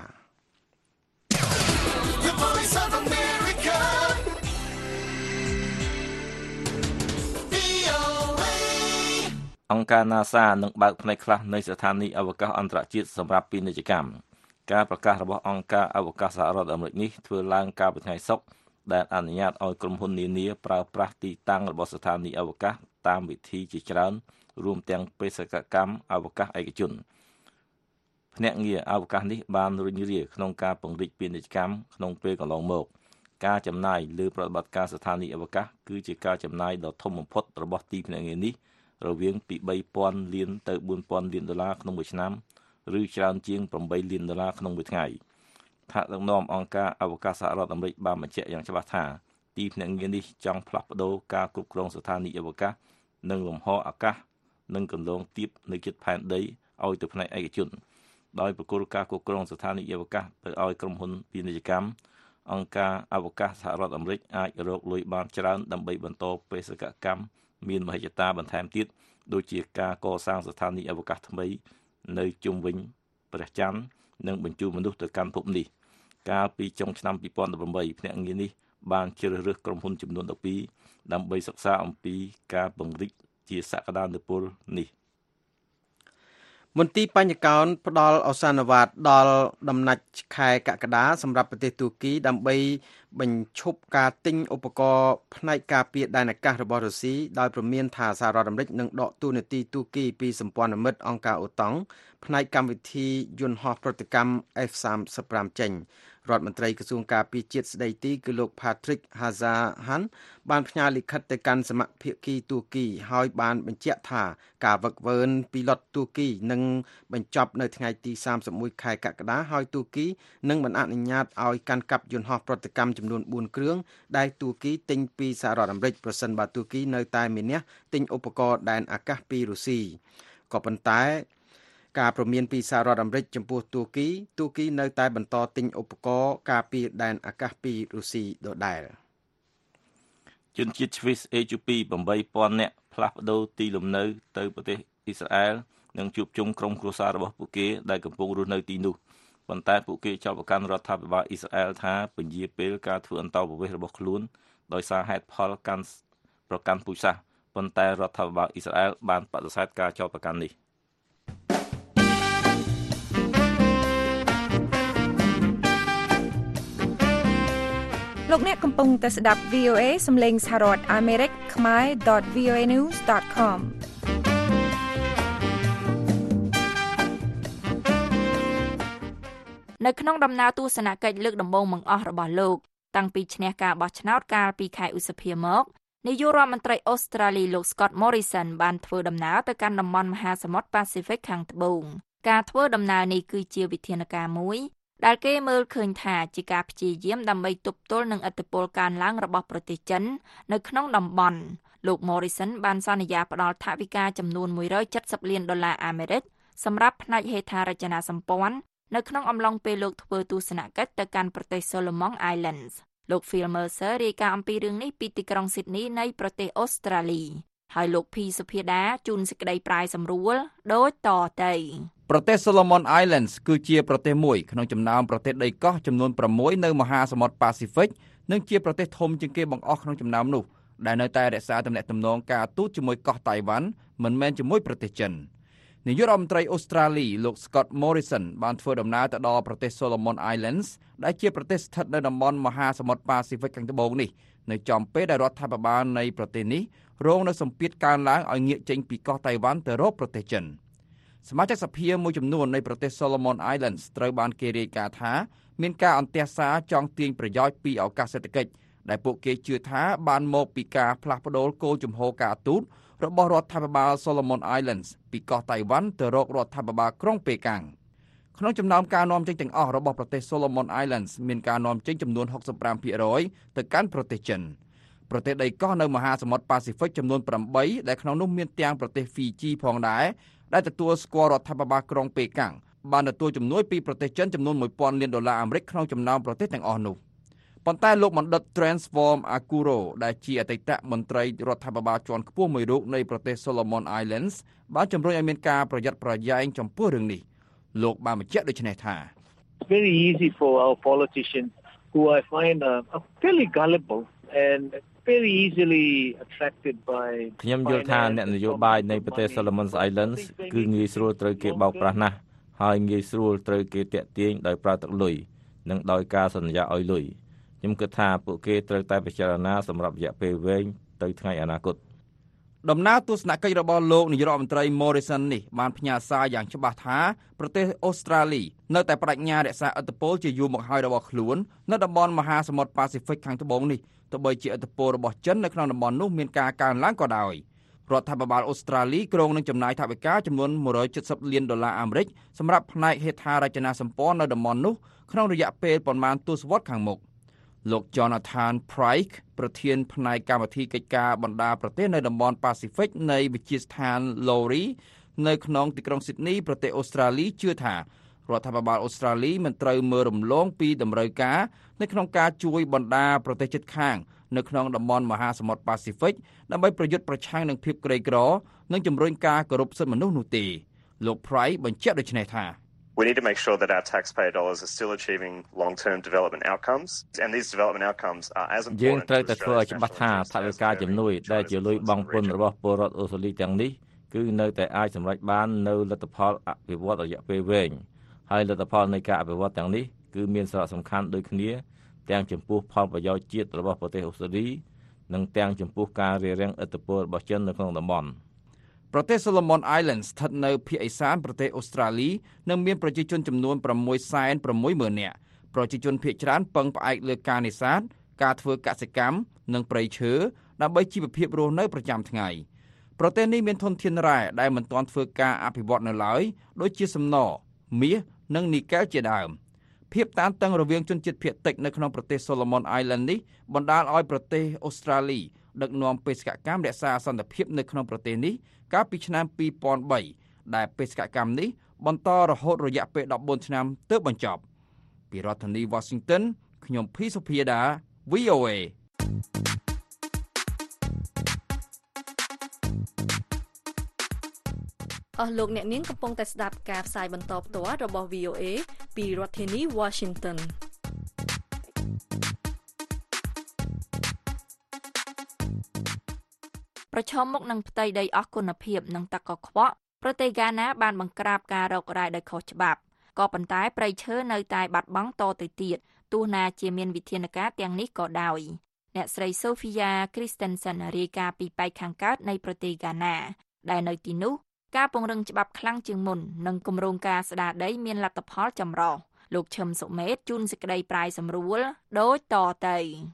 អង្គការ NASA នឹងបើកផ្នែកខ្លះនៃស្ថានីយអវកាសអន្តរជាតិសម្រាប់ពាណិជ្ជកម្មការប្រកាសរបស់អង្គការអវកាសសហរដ្ឋអាមេរិកនេះធ្វើឡើងកាលពីថ្ងៃសុក្រដែលអនុញ្ញាតឲ្យក្រុមហ៊ុននានាប្រើប្រាស់ទីតាំងរបស់ស្ថានីយអវកាសតាមវិធីជាច្រើនរួមទាំងបេសកកម្មអវកាសឯកជនភ្នាក់ងារអវកាសនេះបានរុញរាក្នុងការពង្រីកពាណិជ្ជកម្មក្នុងពេលកន្លងមកការចំណាយលើប្រតិបត្តិការស្ថានីយអវកាសគឺជាការចំណាយដ៏ធំបំផុតរបស់ទីភ្នាក់ងារនេះរវាងពី$3,000 លានទៅ$4,000 លានក្នុងមួយឆ្នាំឬច្រើនជាង$8 លានក្នុងមួយថ្ងៃថ្នាក់ដឹកនាំអង្គការអវកាសសហរដ្ឋអាមេរិកបានបញ្ជាក់យ៉ាងច្បាស់ថាទីភ្នាក់ងារនេះចង់ផ្លាស់ប្តូរការគ្រប់គ្រងស្ថានីយអវកាសនិងលំហអាកាសនិងគន្លងទាបនៅជិតផែនដីឲ្យទៅផ្នែកឯកជនដោយប្រគល់ការគ្រប់គ្រងស្ថានីយអវកាសទៅឲ្យក្រុមហ៊ុនពាណិជ្ជកម្មអង្គការអវកាសសហរដ្ឋអាមេរិកអាចរកលុយបានច្រើនដើម្បីបន្តបេសកកម្មមានមហិច្ឆតាបន្ថែមទៀតដូចជាការកសាងស្ថានីយអវកាសថ្មីនៅជុំវិញព្រះច័ន្ទនិងបញ្ជូនមនុស្សទៅកាន់ភពនេះកាលពីចុងឆ្នាំ2018ភ្នាក់ងារនេះបានជ្រើសរើសក្រុមហ៊ុនចំនួន12ដើម្បីសិក្សាអំពីការពង្រីកជាសក្តានុពលនេះមន្ទីរបញ្ញកោណផ្ដល់ឱសានវត្តដល់ដំណាច់ខែកក្កដាសម្រាប់ប្រទេសទូគីដើម្បីបញ្ឈប់ការទិញឧបករណ៍ផ្នែកការពារដែនអាកាសរបស់រុស្ស៊ីដោយព្រមានថាសហរដ្ឋអាមេរិកនឹងដកតួនាទីទូគីពីសម្ព័ន្ធមិត្តអង្គការអូតង់ផ្នែកកម្មវិធីយន្តហោះប្រតិកម្ម F-35 ចេញរដ្ឋមន្ត្រីក្រសួងការពារជាតិស្ដីទីគឺលោក Patrick Hazahan បានផ្ញើលិខិតទៅកាន់សមាជិកទូគីហើយបានបញ្ជាក់ថាការវឹកវើពីលុតទូគីនឹងបញ្ចប់នៅថ្ងៃទី31ខែកក្កដាហើយទូគីនឹងមិនអនុញ្ញាតឲ្យកាន់កាប់យន្តហោះប្រតិកម្មចំនួន4គ្រឿងដែលទូគីទិញពីសហរដ្ឋអាមេរិកប្រសិនបើទូគីនៅតែមានះទិញឧបករណ៍ដែនអាកាសពីរុស្ស៊ីក៏ប៉ុន្តែការព្រមានពីសហរដ្ឋអាមេរិកចំពោះទូគីនៅតែបន្តទិញឧបករណ៍ការពារដែនអាកាសពីរុស្ស៊ីដដែលជនជាតិស្វីស AJP 8,000 នាក់ផ្លាស់ប្ដូរទីលំនៅទៅប្រទេសអ៊ីស្រាអែលនិងជួបជុំក្រុមគ្រួសាររបស់ពួកគេដែលកំពុងរស់នៅទីនោះប៉ុន្តែពួកគេចោទប្រកាន់រដ្ឋាភិបាលអ៊ីស្រាអែលថាពន្យាពេលការធ្វើអន្តោប្រវេសន៍របស់ខ្លួនដោយសារហេតុផលប្រកាន់ពូជសាសន៍ប៉ុន្តែរដ្ឋាភិបាលអ៊ីស្រាអែលបានបដិសេធការចោទប្រកាន់នេះលោកអ្នកកំពុងតែស្ដាប់ VOA សំឡេងសហរដ្ឋអាមេរិកខ្មែរ .voanews.com នៅក្នុងដំណើរទស្សនកិច្ចលើកដំបូងបង្អស់របស់លោកតាំងពីឈ្នះការបោះឆ្នោតកាលពីខែឧសភាមកនាយករដ្ឋមន្ត្រីអូស្ត្រាលីលោក Scott Morrison បានធ្វើដំណើរទៅកាន់តំបន់មហាសមុទ្រ Pacific ខាងត្បូងការធ្វើដំណើរនេះគឺជាវិធានការមួយដែលគេមើលឃើញថាជាការព្យាយាមដើម្បីទប់ទល់នឹងឥទ្ធិពលកើនឡើងរបស់ប្រទេសចិននៅក្នុងតំបន់លោក Morrison បានសន្យាផ្ដល់ថវិកាចំនួន$170 លានអាមេរិកសម្រាប់ផ្នែកហេដ្ឋារចនាសម្ព័ន្ធនៅក្នុងអំឡុងពេលលោកធ្វើទស្សនកិច្ចទៅកាន់ប្រទេស Solomon Islands លោក Phil Mercer រាយការណ៍អំពីរឿងនេះពីទីក្រុង Sydney នៃប្រទេសអូស្ត្រាលីហើយលោក P សុភាដាជូនសេចក្តីប្រាយសម្រួលដូចតទៅប្រទេស Solomon Islands គឺជាប្រទេសមួយក្នុងចំណោមប្រទេសដីកោះចំនួន6នៅមហាសមុទ្រ Pacific និងជាប្រទេសធំជាងគេបង្អស់ក្នុងចំណោមនោះដែលនៅតែរក្សាទំនាក់ទំនងការទូតជាមួយកោះតៃវ៉ាន់មិនមែនជាមួយប្រទេសចិននាយករដ្ឋមន្ត្រីអូស្ត្រាលីលោក Scott Morrison បានធ្វើដំណើរទៅដល់ប្រទេស Solomon Islands ដែលជាប្រទេសស្ថិតនៅតំបន់មហាសមុទ្រ Pacific ខាងត្បូងនេះនៅចំពេលដែលរដ្ឋាភិបាលនៃប្រទេសនេះរងនៅសម្ពាធកើនឡើងឲ្យងាកចេញពីកោះតៃវ៉ាន់ទៅរកប្រទេសចិនសមាជិកសភាមួយចំនួននៃប្រទេស Solomon Islands ត្រូវបានគេរាយការណ៍ថាមានការអន្ទះសារចង់ទាញប្រយោជន៍ពីឱកាសសេដ្ឋកិច្ចដែលពួកគេជឿថាបានមកពីការផ្លាស់ប្ដូរគោលជំហរការទូតរបស់រដ្ឋាភិបាល Solomon Islands ពីកោះតៃវ៉ាន់ទៅរករដ្ឋាភិបាលក្រុងប៉េកាំងក្នុងចំណោមការនាំចេញទាំងអស់របស់ប្រទេស Solomon Islands មានការនាំចេញចំនួន 65% ទៅកាន់ប្រទេសចិនប្រទេសដីកោះនៅមហាសមុទ្រ Pacific ចំនួន8ដែលក្នុងនោះមានទាំងប្រទេស Fiji ផងដែរដែលទទួលស្គាល់រដ្ឋាភិបាលក្រុងប៉េកាំងបានទទួលជំនួយពីប្រទេសចិនចំនួន$1,000 លានក្នុងចំណោមប្រទេសទាំងអស់នោះប៉ុន្តែលោកបណ្ឌិត Transform Akuro ដែលជាអតីតមន្ត្រីរដ្ឋាភិបាលជាន់ខ្ពស់មួយរូបនៃប្រទេស Solomon Islands បានជំរុញឲ្យមានការប្រយ័ត្នប្រយែងចំពោះរឿងនេះលោកបានបញ្ជាក់ដូចនេះថា Very easy for our politicians who I find are fairly gullible and very easily attracted by ខ្ញុំយល់ថាអ្នកនយោបាយនៃប្រទេស Solomon Islands គឺងាយស្រួលត្រូវគេបោកប្រាស់ណាស់ហើយងាយស្រួលត្រូវគេទាក់ទាញដោយប្រើទឹកលុយនិងដោយការសន្យាឲ្យលុយខ្ញុំគិតថាពួកគេត្រូវតែពិចារណាសម្រាប់រយៈពេលវែងទៅថ្ងៃអនាគតដំណើរទស្សនកិច្ចរបស់លោកនាយរដ្ឋមន្ត្រី Morrison នេះបានផ្ញើសារយ៉ាងច្បាស់ថាប្រទេសអូស្ត្រាលីនៅតែបដិញ្ញារក្សាឥទ្ធិពលជាយូរមកហើយរបស់ខ្លួននៅតំបន់មហាសមុទ្រប៉ាស៊ីហ្វិកខាងត្បូងនេះទោះបីជាឥទ្ធិពលរបស់ចិននៅក្នុងតំបន់នោះមានការកើនឡើងក៏ដោយរដ្ឋាភិបាលអូស្ត្រាលីគ្រោងនឹងចំណាយថវិកាចំនួន$170 លានសម្រាប់ផ្នែកហេដ្ឋារចនាសម្ព័ន្ធនៅតំបន់នោះក្នុងរយៈពេលប្រមាណទសវត្សរ៍ខាងមុខលោក Jonathan Pryke ប្រធានផ្នែកកម្មវិធីកិច្ចការបណ្ដាប្រទេសនៅតំបន់ប៉ាស៊ីហ្វិកនៃវិទ្យាស្ថាន Lowry នៅក្នុងទីក្រុង Sydney ប្រទេសអូស្ត្រាលីជឿថារដ្ឋាភិបាលអូស្ត្រាលីមិនត្រូវមើលរំលងពីតម្រូវការនៅក្នុងការជួយបណ្ដាប្រទេសជិតខាងនៅក្នុងតំបន់មហាសមុទ្រប៉ាស៊ីហ្វិកដើម្បីប្រយុទ្ធប្រឆាំងនឹងភាពក្រីក្រនិងជំរុញការគោរពសិទ្ធិមនុស្សនោះទេលោក Pryke បញ្ជាក់ដូចនេះថា We need to make sure that our taxpayer dollars are still achieving long-term development outcomes and these development outcomes are as important យើងត្រូវតែធ្វើឲ្យច្បាស់ថាថវិកាជំនួយដែលជាលុយបង់ពន្ធរបស់ពលរដ្ឋអូស្ត្រាលីទាំងនេះគឺនៅតែអាចសម្រេចបាននូវលទ្ធផលអភិវឌ្ឍរយៈពេលវែងហើយលទ្ធផលនៃការអភិវឌ្ឍទាំងនេះគឺមានសារៈសំខាន់ដូចគ្នាទាំងចំពោះផលប្រយោជន៍ជាតិរបស់ប្រទេសអូស្ត្រាលីនិងទាំងចំពោះការរារាំងឥទ្ធិពលរបស់ចិននៅក្នុងតំបន់ប្រទេស Solomon Islands ស្ថិតនៅភាគឦសានប្រទេសអូស្ត្រាលីនិងមានប្រជាជនចំនួន 660,000 នាក់ប្រជាជនភាគច្រើនពឹងផ្អែកលើការនេសាទការធ្វើកសិកម្មនិងព្រៃឈើដើម្បីជីវភាពរស់នៅប្រចាំថ្ងៃប្រទេសនេះមានធនធានរ៉ែដែលមិនទាន់ធ្វើការអភិវឌ្ឍនៅឡើយដូចជាសំណមាសនិងនីកែលជាដើមភាពតានតឹងរវាងជនជាតិភាគតិចនៅក្នុងប្រទេស Solomon Island នេះបណ្ដាលឲ្យប្រទេសអូស្ត្រាលីដឹកនាំបេសកកម្មរក្សាសន្តិភាពនៅក្នុងប្រទេសនេះកាលពីឆ្នាំ 2003 ដែលបេសកកម្មនេះបន្តរហូតរយៈពេល14ឆ្នាំទើបបញ្ចប់ពីរដ្ឋធានី Washington ខ្ញុំភីសុភាដា VOA អស់លោកអ្នកនាងកំពុងតែស្ដាប់ការផ្សាយបន្តផ្ទាល់របស់ VOA ពីរដ្ឋធានី Washington ប្រឈមមុខនឹងផ្ទៃដីអស់គុណភាពនិងទឹកកខ្វក់ប្រទេសហ្គាណាបានបង្ក្រាបការរករ៉ែដោយខុសច្បាប់ក៏ប៉ុន្តែព្រៃឈើនៅតែបាត់បង់តទៅទៀតទោះណាជាមានវិធានការទាំងនេះក៏ដោយអ្នកស្រី Sophia Christensen រាយការណ៍ពីប៉ែកខាងកើតនៃប្រទេសហ្គាណាដែលនៅទីនោះការពង្រឹងច្បាប់ខ្លាំងជាងមុននិងគម្រោងការស្ដារដីមានលទ្ធផលចម្រុះលោកឈឹមសុមេតជូនសេចក្តីប្រាយសម្រួលដូចតទៅ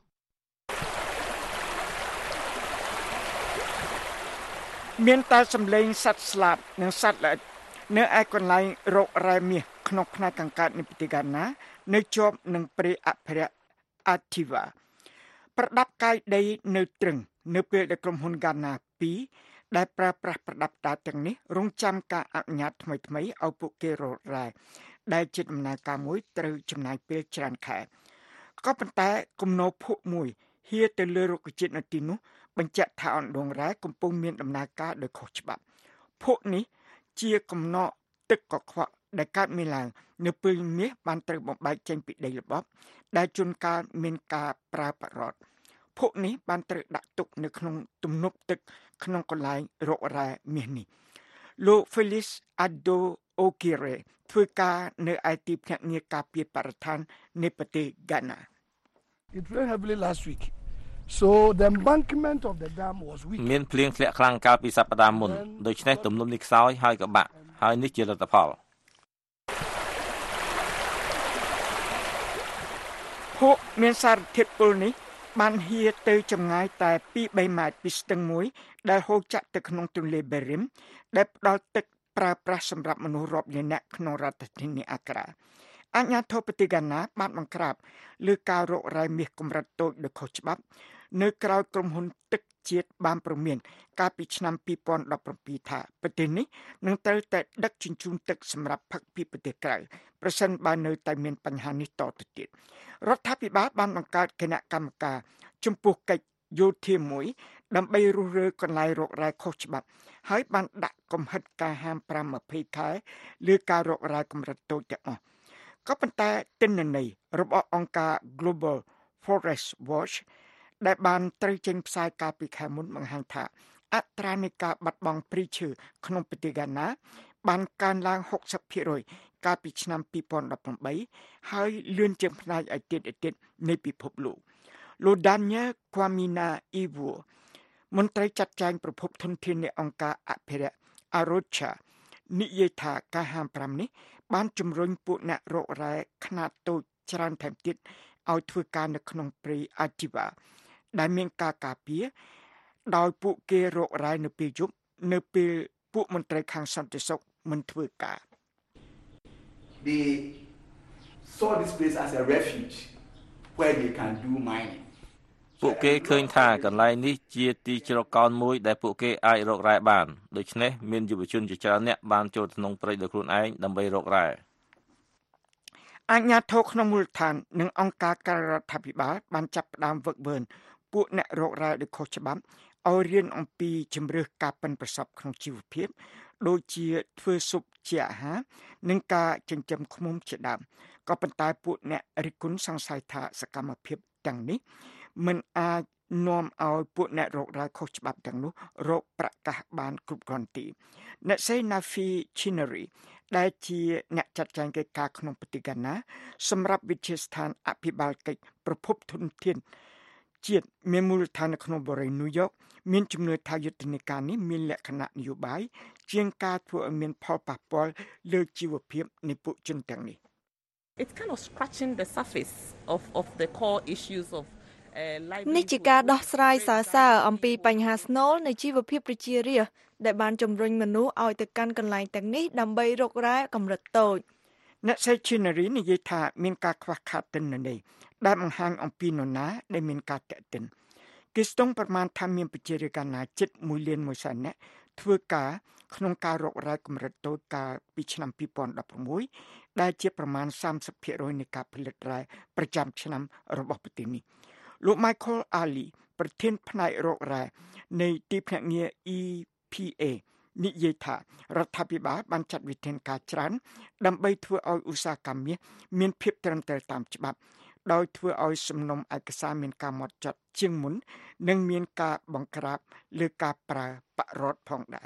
មានតែសម្លេងសត្វស្លាបនិងសត្វល្អិតនៅឯកន្លែងរករ៉ែមាសក្នុងផ្នែកខាងកើតនៃប្រទេសហ្គាណានៅជាប់នឹងព្រៃអភិរក្ស Activa ប្រដាប់កាយដីនៅទ្រឹងនៅពេលដែលក្រុមហ៊ុនហ្គាណា2ដែលប្រើប្រាស់ប្រដាប់តាទាំងនេះរងចាំការអនុញ្ញាតថ្មីៗឲ្យពួកគេរករ៉ែដែលជាដំណើរការមួយត្រូវចំណាយពេលច្រើនខែក៏ប៉ុន្តែគំនរភក់មួយហៀទៅលើរុក្ខជាតិនៅទីនោះបញ្ជាក់ថាអណ្ដូងរ៉ែកំពុងមានដំណើរការដោយខុសច្បាប់ភក់នេះជាកំណកទឹកកខ្វក់ដែលកើតមានឡើងនៅពេលមាសបានត្រូវបំបែកចេញពីដីល្បាប់ដែលជួនកាលមានការប្រើប្រាស់ភក់នេះបានត្រូវដាក់ទុកនៅក្នុងទំនប់ទឹកក្នុងកន្លែងរករ៉ែមាសនេះលោក Felix Ado Okire ធ្វើការនៅឯទីភ្នាក់ងារការពារបរិស្ថាននៃប្រទេស Ghana It rained heavily last week so the embankment of the dam was weak មានភ្លៀងធ្លាក់ខ្លាំងកាលពីសប្តាហ៍មុនដូច្នេះទំនប់នេះខ្សោយហើយក៏បាក់ហើយនេះជាលទ្ធផលភក់មានសារធាតុពុលនេះបានហៀទៅចម្ងាយតែ 2-3 ម៉ែត្រពីស្ទឹងមួយដែលហូរចាក់ទៅក្នុងទន្លេបេរីមដែលផ្ដល់ទឹកប្រើប្រាស់សម្រាប់មនុស្សរាប់លាននាក់ក្នុងរដ្ឋធានីអាក្រាអាជ្ញាធរប្រទេសហ្គាណាបានបង្ក្រាបលើការរករ៉ែមាសកម្រិតតូចដោយខុសច្បាប់នៅក្រៅក្រុមហ៊ុនទឹកជាតិបានប្រមានកាលពីឆ្នាំ2017ថាប្រទេសនេះនឹងត្រូវតែដឹកជញ្ជូនទឹកសម្រាប់ផឹកពីប្រទេសក្រៅប្រសិនបើនៅតែមានបញ្ហានេះតទៅទៀតរដ្ឋាភិបាលបានបង្កើតគណៈកម្មការចំពោះកិច្ចយោធាមួយដើម្បីរុះរើកន្លែងរករ៉ែខុសច្បាប់ហើយបានដាក់កំហិតការហាម5-20 ខែលើការរករ៉ែកម្រិតតូចទាំងអស់ក៏ប៉ុន្តែទិន្នន័យរបស់អង្គការ Global Forest Watch ដែលបានត្រូវចេញផ្សាយកាលពីខែមុនបង្ហាញថាអត្រានៃការបាត់បង់ព្រៃឈើក្នុងប្រទេសហ្គាណាបានកើនឡើង 60% កាលពីឆ្នាំ2018ហើយលឿនជាងផ្នែកឯទៀតនៃពិភពលោកលោក Daniel Kwamina Ivo មន្ត្រីចាត់ចែងប្រភពធនធាននៃអង្គការអភិរក្ស Arocha និយាយថាការហាម5នេះបានជំរុញពួកអ្នករករ៉ែខ្នាតតូចច្រើនថែមទៀតឲ្យធ្វើការនៅក្នុងព្រៃអាជីវ៉ាដែលមានការការពារដោយពួកគេរករ៉ែនៅពេលយប់នៅពេលពួកមន្ត្រីខាងសន្តិសុខមិនធ្វើការ They saw this place as a refuge where they can do mining ពួកគេឃើញថាកន្លែងនេះជាទីជ្រកកោនមួយដែលពួកគេអាចរករ៉ែបានដូច្នេះមានយុវជនជាច្រើនអ្នកបានចូលក្នុងព្រៃដោយខ្លួនឯងដើម្បីរករ៉ែអាជ្ញាធរក្នុងមូលដ្ឋាននិងអង្គការក្រៅរដ្ឋាភិបាលបានចាប់ផ្ដើមវឹកវើពួកអ្នករករ៉ែដោយខុសច្បាប់ឲ្យរៀនអំពីជំរឿសការប៉ិនប្រសពក្នុងជីវភាពដូចជាធ្វើស៊ុបជាអាហារនិងការចិញ្ចឹមឃ្មុំជាដើមក៏ប៉ុន្តែពួកអ្នករិះគន់សង្ស័យថាសកម្មភាពទាំងនេះមិនអាចនាំឲ្យពួកអ្នករករ៉ែខុសច្បាប់ទាំងនោះរកប្រកាសបានគ្រប់គ្រាន់ទេអ្នកស្រី Nafi Chinnery ដែលជាអ្នកចាត់ចែងកិច្ចការក្នុងប្រទេសហ្គាណាសម្រាប់វិទ្យាស្ថានអភិបាលកិច្ចប្រភពធនធានជាតិមានមូលដ្ឋាននៅក្នុងបរិយាញូវយ៉កមានជំនឿថាយុទ្ធនាការនេះមានលក្ខណៈនយោបាយជាងការធ្វើឲ្យមានផលប៉ះពាល់លើជីវភាពនៃពួកជនទាំងនេះ It's kind of scratching the surface of the core issues of នេះជាការដោះស្រាយសើសើរអំពីបញ្ហាស្នូលនៃជីវភាពប្រជារាស្ត្រដែលបានជំរុញមនុស្សឲ្យទៅកាន់កន្លែងទាំងនេះដើម្បីរករ៉ែកម្រិតតូចអ្នកស្រី Chinnery និយាយថាមានការខ្វះខាតទិន្នន័យដែលបង្ហាញអំពីនរណាដែលមានការតាក់ទិនគេស្ទង់ប្រមាណថាមានប្រជារាស្ត្រហ្គាណាជិត1លាន1សែននាក់ធ្វើការក្នុងការរករ៉ែកម្រិតតូចកាលពីឆ្នាំ2016ដែលជាប្រមាណ 30% នៃការផលិតរ៉ែប្រចាំឆ្នាំរបស់ប្រទេសនេះលោក Michael Ali ប្រធានផ្នែករករ៉ែនៃទីភ្នាក់ងារ EPA និយាយថារដ្ឋាភិបាលបានចាត់វិធានការច្រើនដើម្បីធ្វើឲ្យឧស្សាហកម្មមាសមានភាពត្រឹមត្រូវតាមច្បាប់ដោយធ្វើឲ្យសំណុំឯកសារមានការម៉ត់ចត់ជាងមុននិងមានការបង្ក្រាបលើការប្រើបរិវត្តផងដែរ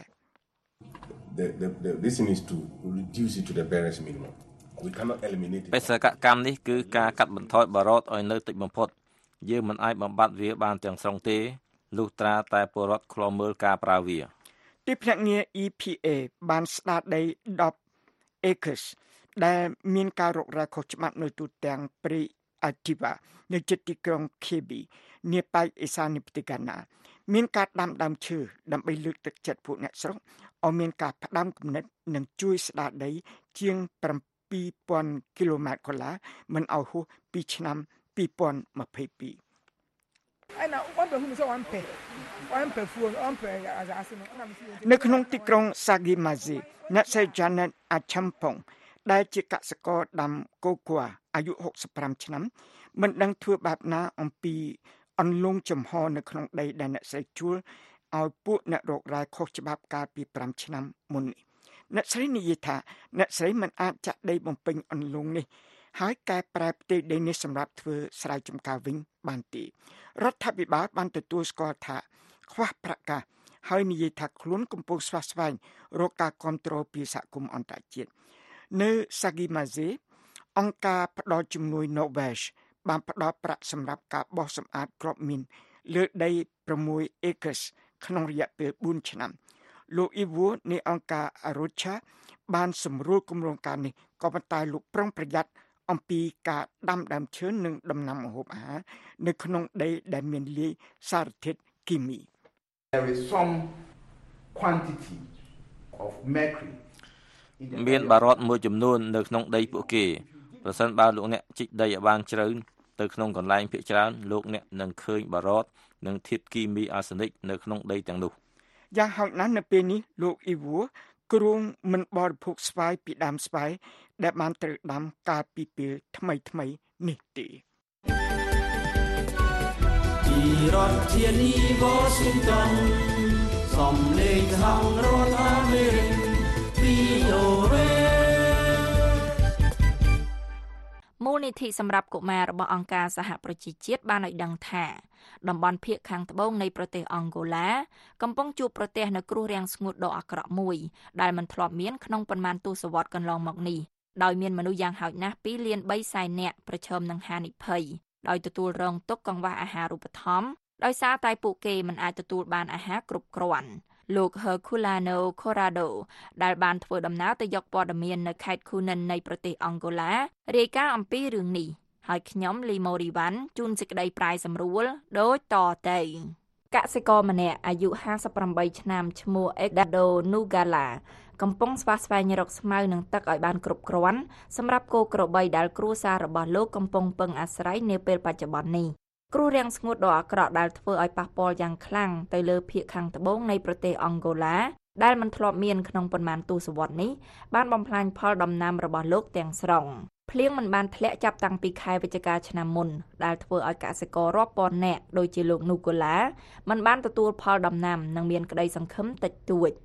This is to reduce it to the barest minimum. We cannot eliminate it. បេសកកម្មនេះគឺការកាត់បន្ថយបរិវត្តឲ្យនៅតិចបំផុតយើងមិនអាចបំបត្តិវាបានទាំងស្រុងទេលុះត្រាតែពលរដ្ឋឃ្លាំមើលការប្រើវាទីភ្នាក់ងារ EPA បានស្ដារដី10 acres ដែលមានការរករ៉ែខុសច្បាប់នៅទូទាំងព្រៃអាជីវ៉ានៅជិតទីក្រុង Kebbi នាប៉ែកឦសាននៃប្រទេសហ្គាណាមានការដាំដើមឈើដើម្បីលើកទឹកចិត្តពួកអ្នកស្រុកឲ្យមានការផ្ដាំគំនិតនិងជួយស្ដារដីជាង 7,000 គីឡូម៉ែត្រកន្លះមិនឲ្យហួសពីឆ្នាំ2022នៅក្នុងទីក្រុង Sagimazi អ្នកស្រី Janet Achampong ដែលជាកសិករដាំកូកូអាយុ65ឆ្នាំមិនដឹងធ្វើបែបណាអំពីអន្លង់ចំហនៅក្នុងដីដែលអ្នកស្រីជួលឲ្យពួកអ្នករករ៉ែខុសច្បាប់កាលពី5ឆ្នាំមុននេះអ្នកស្រីនិយាយថាអ្នកស្រីមិនអាចចាក់ដីបំពេញអន្លង់នេះហើយកែប្រែផ្ទៃដីនេះសម្រាប់ធ្វើស្រែចម្ការវិញបានទេរដ្ឋាភិបាលបានទទួលស្គាល់ថាខ្វះប្រកាសហើយនិយាយថាខ្លួនកំពុងស្វះស្វែងរកការគាំទ្រពីសហគមន៍អន្តរជាតិនៅ Sagimazi អង្គការផ្ដល់ជំនួយ Norway បានផ្ដល់ប្រាក់សម្រាប់ការបោសសម្អាតគ្រាប់មីនលើដី6 acres ក្នុងរយៈពេល4ឆ្នាំលោក Ivo នៃអង្គការ Arocha បានសម្រួលគម្រោងការនេះក៏ប៉ុន្តែលោកប្រុងប្រយ័ត្នអំពីការដាំដើមឈើនិងដំណាំម្ហូបអាហារនៅក្នុងដីដែលមានលាយសារធាតុគីមី There is some quantity of mercury មានបារតមួយចំនួននៅក្នុងដីពួកគេប្រសិនបើលោកអ្នកជីកដីឲ្យបានជ្រៅទៅក្នុងកន្លែងភាគច្រើនលោកអ្នកនឹងឃើញបារតនិងធាតុគីមីអាសេនិកនៅក្នុងដីទាំងនោះយ៉ាងហោចណាស់នៅពេលនេះលោកអ៊ីវូគ្រងមិនបរិភោគស្វាយពីដើមស្វាយដែលបានត្រូវដាំកាលពីពេលថ្មីនេះទេពីរដ្ឋធានី Washington សំឡេងខាងរដ្ឋអាមេរិក VOA មូលនិធិសម្រាប់កុមាររបស់អង្គការសហប្រជាជាតិបានឲ្យដឹងថាតំបន់ភាគខាងត្បូងនៃប្រទេសអង់ហ្គោឡាកំពុងជួបប្រទះនូវគ្រោះរាំងស្ងួតដ៏អាក្រក់មួយដែលមិនធ្លាប់មានក្នុងប៉ុន្មានទសវត្សរ៍កន្លងមកនេះដោយមានមនុស្សយ៉ាងហោចណាស់2.3 លាននាក់ប្រឈមនឹងហានិភ័យដោយទទួលរងទុក្ខកង្វះអាហារូបត្ថម្ភដោយសារតែពួកគេមិនអាចទទួលបានអាហារគ្រប់គ្រាន់លោក Herculano Corrado ដែលបានធ្វើដំណើរទៅយកព័ត៌មាននៅខេត្ត Cunen នៃប្រទេសអង់ហ្គោឡារាយការណ៍អំពីរឿងនេះហើយខ្ញុំលីម៉ូរីវ៉ាន់ជូនសេចក្តីប្រាយសម្រួលដូចតទៅកសិករម្នាក់អាយុ58ឆ្នាំឈ្មោះ Edgardo Nugala កំពុងស្វះស្វែងរកស្មៅនិងទឹកឲ្យបានគ្រប់គ្រាន់សម្រាប់គោក្របីដែលគ្រួសាររបស់លោកកំពុងពឹងអាស្រ័យនាពេលបច្ចុប្បន្ននេះគ្រោះរាំងស្ងួតដ៏អាក្រក់ដែលធ្វើឲ្យប៉ះពាល់យ៉ាងខ្លាំងទៅលើភាគខាងត្បូងនៃប្រទេសអង់ហ្គោឡាដែលមិនធ្លាប់មានក្នុងប៉ុន្មានទសវត្សរ៍នេះបានបំផ្លាញផលដំណាំរបស់លោកទាំងស្រុងភ្លៀងមិនបានធ្លាក់ចាប់តាំងពីខែវិច្ឆិកាឆ្នាំមុនដែលធ្វើឲ្យកសិកររាប់ពាន់នាក់ដូចជាលោកនូកូឡាមិនបានទទួលផលដំណាំនិងមានក្តីសង្ឃឹមតិចតួច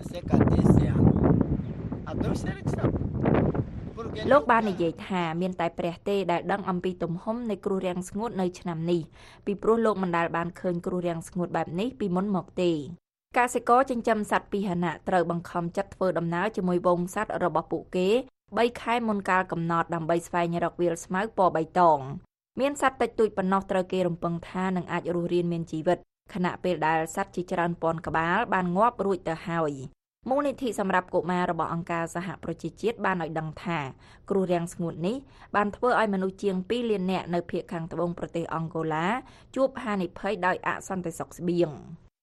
លោកបាននិយាយថាមានតែព្រះទេដែលដឹងអំពីទំហំនៃគ្រោះរាំងស្ងួតនៅឆ្នាំនេះពីព្រោះលោកមិនដែលបានឃើញគ្រោះរាំងស្ងួតបែបនេះពីមុនមកទេកសិករចិញ្ចឹមសត្វពាហនៈត្រូវបង្ខំចិត្តធ្វើដំណើរជាមួយវងសត្វរបស់ពួកគេ3ខែមុនកាលកំណត់ដើម្បីស្វែងរកវាលស្មៅពណ៌បៃតងមានសត្វតិចតួចប៉ុណ្ណោះត្រូវគេរំពឹងថានឹងអាចរស់រានមានជីវិតខណៈពេលដែលសត្វជាច្រើនពាន់ក្បាលបានងាប់រួចទៅហើយមូលនិធិសម្រាប់កុមាររបស់អង្គការសហប្រជាជាតិបានឲ្យដឹងថាគ្រោះរាំងស្ងួតនេះបានធ្វើឲ្យមនុស្សជាង2 លាននាក់នៅភាគខាងត្បូងប្រទេសអង់ហ្គោឡាជួបហានិភ័យដោយអសន្តិសុខស្បៀង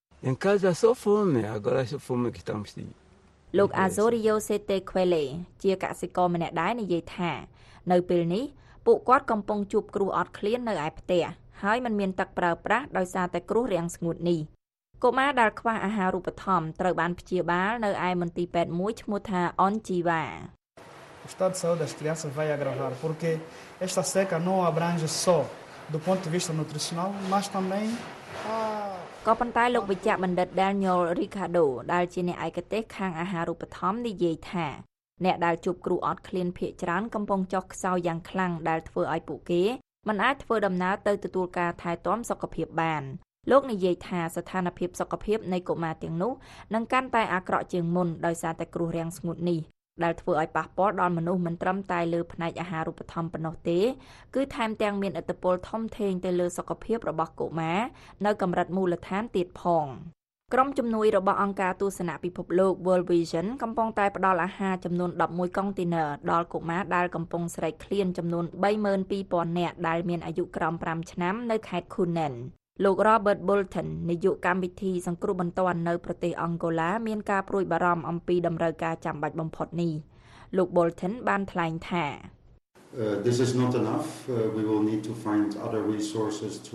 លោក Azorio Sete Quele ជាកសិករម្នាក់ដែរនិយាយថានៅពេលនេះពួកគាត់កំពុងជួបគ្រោះអត់ឃ្លាននៅឯផ្ទះហើយមិនមានទឹកប្រើប្រាស់ដោយសារតែគ្រោះរាំងស្ងួតនេះកុមារដែលខ្វះអាហារូបត្ថម្ភត្រូវបានព្យាបាលនៅឯមន្ទីរពេទ្យមួយឈ្មោះថា Onjiva O estado de saúde das crianças vai agravar porque esta seca não abrange só do ponto de vista nutricional mas também ក៏ប៉ុន្តែលោកវិជ្ជបណ្ឌិត Daniel Ricardo ដែលជាអ្នកឯកទេសខាងអាហារូបត្ថម្ភនិយាយថាអ្នកដែលជួបគ្រោះអត់ឃ្លានភាគច្រើនកំពុងចុះខ្សោយយ៉ាងខ្លាំងដែលធ្វើឲ្យពួកគេមិនអាចធ្វើដំណើរទៅទទួលការថែទាំសុខភាពបានលោកនិយាយថាស្ថានភាពសុខភាពនៃកុមារទាំងនោះនឹងកាន់តែអាក្រក់ជាងមុនដោយសារតែគ្រោះរាំងស្ងួតនេះដែលធ្វើឲ្យប៉ះពាល់ដល់មនុស្សមិនត្រឹមតែលើផ្នែកអាហារូបត្ថម្ភប៉ុណ្ណោះទេគឺថែមទាំងមានឥទ្ធិពលធំធេងទៅលើសុខភាពរបស់កុមារនៅកម្រិតមូលដ្ឋានទៀតផងក្រុមជំនួយរបស់អង្គការទស្សនពិភពលោក World Vision កំពុងតែផ្ដល់អាហារចំនួន11កុងតឺន័រដល់កុមារដែលកំពុងស្រេកឃ្លានចំនួន 32,000 នាក់ដែលមានអាយុក្រោម5ឆ្នាំនៅខេត្ត Cunen លោក Robert Bolton នាយកកម្មវិធីសង្គ្រោះបន្ទាន់នៅប្រទេសអង់ហ្គោឡាមានការព្រួយបារម្ភអំពីតម្រូវការចាំបាច់បំផុតនេះលោក Bolton បានថ្លែងថា This is not enough. We will need to find other resources to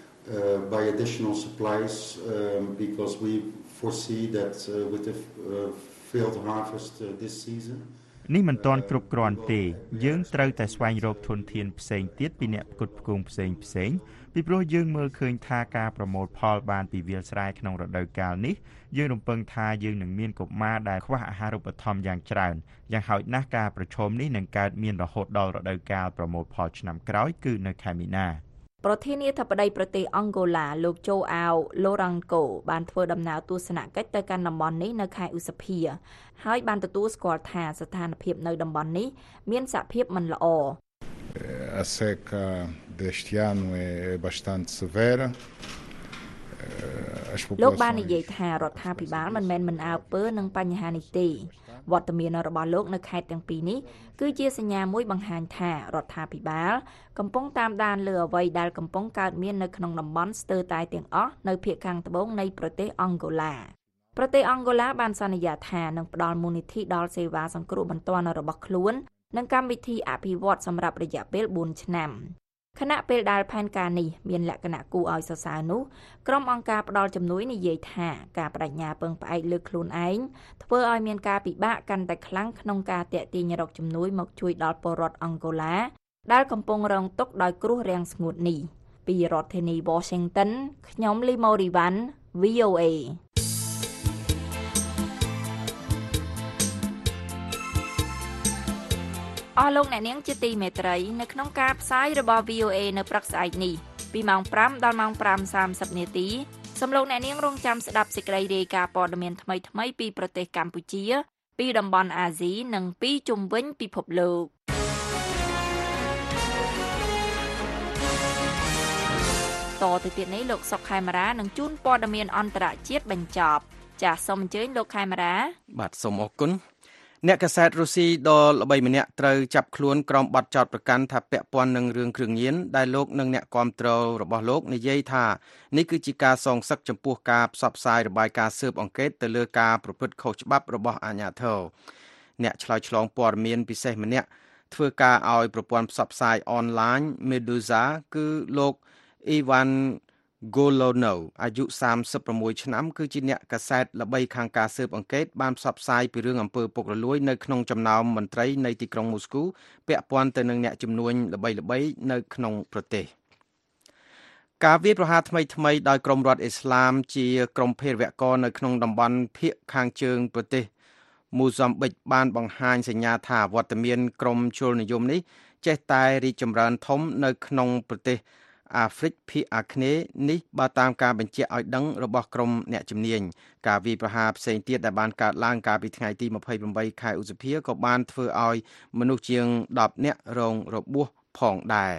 buy additional supplies because we foresee that with the failed harvest this season នេះមិនទាន់គ្រប់គ្រាន់ទេយើងត្រូវតែស្វែងរកធនធានផ្សេងទៀតពីអ្នកផ្គត់ផ្គង់ផ្សេងពីព្រោះយើងមើលឃើញថាការប្រមូលផលបានពីវាលស្រែក្នុងរដូវកាលនេះយើងរំពឹងថាយើងនឹងមានកុមារដែលខ្វះអាហារូបត្ថម្ភយ៉ាងច្រើនយ៉ាងហោចណាស់ការប្រឈមនេះនឹងកើតមានរហូតដល់រដូវកាលប្រមូលផលឆ្នាំក្រោយគឺនៅខែមីនាប្រធានាធិបតីប្រទេសអង់ហ្គោឡាលោកโจអាវឡូរ៉ាន់កូបានធ្វើដំណើរទស្សនកិច្ចទៅកាន់តំបន់នេះនៅខែឧសភាហើយបានទទួលស្គាល់ថាស្ថានភាពនៅតំបន់នេះមានសភាពមិនល្អ A seca deste ano é bastante severa. លោកបាននិយាយថារដ្ឋាភិបាលមិនមែនមិនអើពើនឹងបញ្ហានេះទេវត្តមានរបស់លោកនៅខេត្តទាំងពីរនេះគឺជាសញ្ញាមួយបង្ហាញថារដ្ឋាភិបាលកំពុងតាមដានលើអ្វីដែលកំពុងកើតមាននៅក្នុងតំបន់ស្ទើរតែទាំងអស់នៅភាគខាងត្បូងនៃប្រទេសអង់ហ្គោឡាប្រទេសអង់ហ្គោឡាបានសន្យាថានឹងផ្ដល់មូលនិធិដល់សេវាសង្គ្រោះបន្ទាន់របស់ខ្លួននិងកម្មវិធីអភិវឌ្ឍសម្រាប់រយៈពេល4ឆ្នាំខណៈពេលដែលផែនការនេះមានលក្ខណៈគួរឲ្យសរសើរនោះក្រុមអង្គការផ្ដល់ជំនួយនិយាយថាការបដិញ្ញាពឹងផ្អែកលើខ្លួនឯងធ្វើឲ្យមានការពិបាកកាន់តែខ្លាំងក្នុងការទាក់ទាញរកជំនួយមកជួយដល់ពលរដ្ឋអង់ហ្គោឡាដែលកំពុងរងទុក្ខដោយគ្រោះរាំងស្ងួតនេះពីរដ្ឋធានី Washington ខ្ញុំលីម៉ូរីវ៉ាន់ VOAអស់លោកអ្នកនាងជាទីមេត្រីនៅក្នុងការផ្សាយរបស់ VOA នៅព្រឹកស្អែកនេះពីម៉ោង 5 ដល់ម៉ោង 5:30 នាទីសូមលោកអ្នកនាងរងចាំស្ដាប់សេចក្តីរាយការណ៍ព័ត៌មានថ្មីៗពីប្រទេសកម្ពុជាពីតំបន់អាស៊ីនិងពីជុំវិញពិភពលោកតទៅទៀតនេះលោកសុកខេមរានឹងជូនព័ត៌មានអន្តរជាតិបញ្ចប់ចាសសូមអញ្ជើញលោកខេមរាបាទសូមអរគុណអ្នកកាសែតរុស្ស៊ីដ៏ល្បីម្នាក់ត្រូវចាប់ខ្លួនក្រោមបទចោទប្រកាន់ថាពាក់ព័ន្ធនឹងរឿងគ្រឿងញៀនដែលលោកនិងអ្នកគាំទ្ររបស់លោកនិយាយថានេះគឺជាការសងសឹកចំពោះការផ្សព្វផ្សាយរបាយការណ៍ស៊ើបអង្កេតទៅលើការប្រព្រឹត្តខុសច្បាប់របស់អាជ្ញាធរអ្នកឆ្លើយឆ្លងព័ត៌មានពិសេសម្នាក់ធ្វើការឲ្យប្រព័ន្ធផ្សព្វផ្សាយអនឡាញ Meduza គឺលោក Ivan Golonov អាយុ36ឆ្នាំគឺជាអ្នកកាសែតល្បីខាងការស៊ើបអង្កេតបានផ្សព្វផ្សាយពីរឿងអំពើពុករលួយនៅក្នុងចំណោមមន្ត្រីនៃទីក្រុងមូស្គូពាក់ព័ន្ធទៅនឹងអ្នកជំនួញល្បីៗនៅក្នុងប្រទេសការវាយប្រហារថ្មីដោយក្រុមរដ្ឋអ៊ីស្លាមជាក្រុមភេរវករនៅក្នុងតំបន់ភាគខាងជើងប្រទេសមូហ្សំប៊ិកបានបង្ហាញសញ្ញាថាវត្តមានក្រុមជលនិយមនេះចេះតែរីកចម្រើនធំនៅក្នុងប្រទេសអាហ្វ្រិកភាគអាគ្នេយ៍នេះបើតាមការបញ្ជាក់ឲ្យដឹងរបស់ក្រុមអ្នកជំនាញការវាយប្រហារផ្សេងទៀតដែលបានកើតឡើងកាលពីថ្ងៃទី28ខែឧសភាក៏បានធ្វើឲ្យមនុស្សជាង10នាក់រងរបួសផងដែរ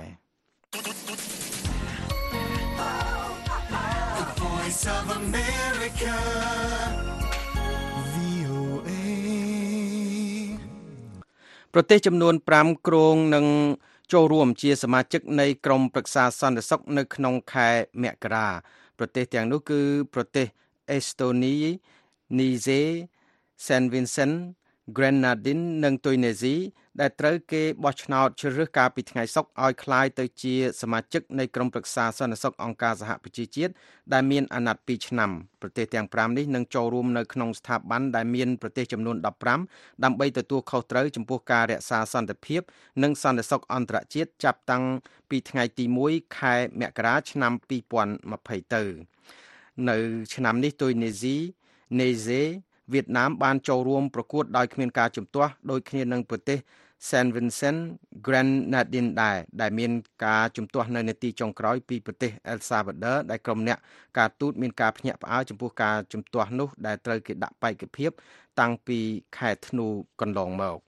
ប្រទេសចំនួន5គ្រងនឹងចូលរួមជាសមាជិកនៃក្រុមប្រឹក្សាសន្តិសុខនៅក្នុងខែមករាប្រទេសទាំងនោះគឺប្រទេសអេស្តូនីនីហ្សេសេនវីនសិនហ្គ្រេណាឌីននិងទុយនេស៊ីដែលត្រូវគេបោះឆ្នោតជ្រើសរើសកាលពីថ្ងៃសុក្រឲ្យក្លាយទៅជាសមាជិកនៃក្រុមប្រឹក្សាសន្តិសុខអង្គការសហប្រជាជាតិដែលមានអាណត្តិ2ឆ្នាំប្រទេសទាំង5នេះនឹងចូលរួមនៅក្នុងស្ថាប័នដែលមានប្រទេសចំនួន15ដើម្បីទទួលខុសត្រូវចំពោះការរក្សាសន្តិភាពនិងសន្តិសុខអន្តរជាតិចាប់តាំងពីថ្ងៃទី1ខែមករាឆ្នាំ2020ទៅនៅឆ្នាំនេះទុយនេស៊ីនេហ្សេវៀតណាមបានចូលរួមប្រកួតដោយគ្មានការជំទាស់ដូចគ្នានឹងប្រទេស Saint Vincent Grenadines ដែលមានការជំទាស់នៅនាទីចុងក្រោយពីប្រទេស El Salvador ដែលក្រុមអ្នកការទូតមានការភ្ញាក់ផ្អើលចំពោះការជំទាស់នោះដែលត្រូវគេដាក់បែកភាពតាំងពីខែធ្នូកន្លងមក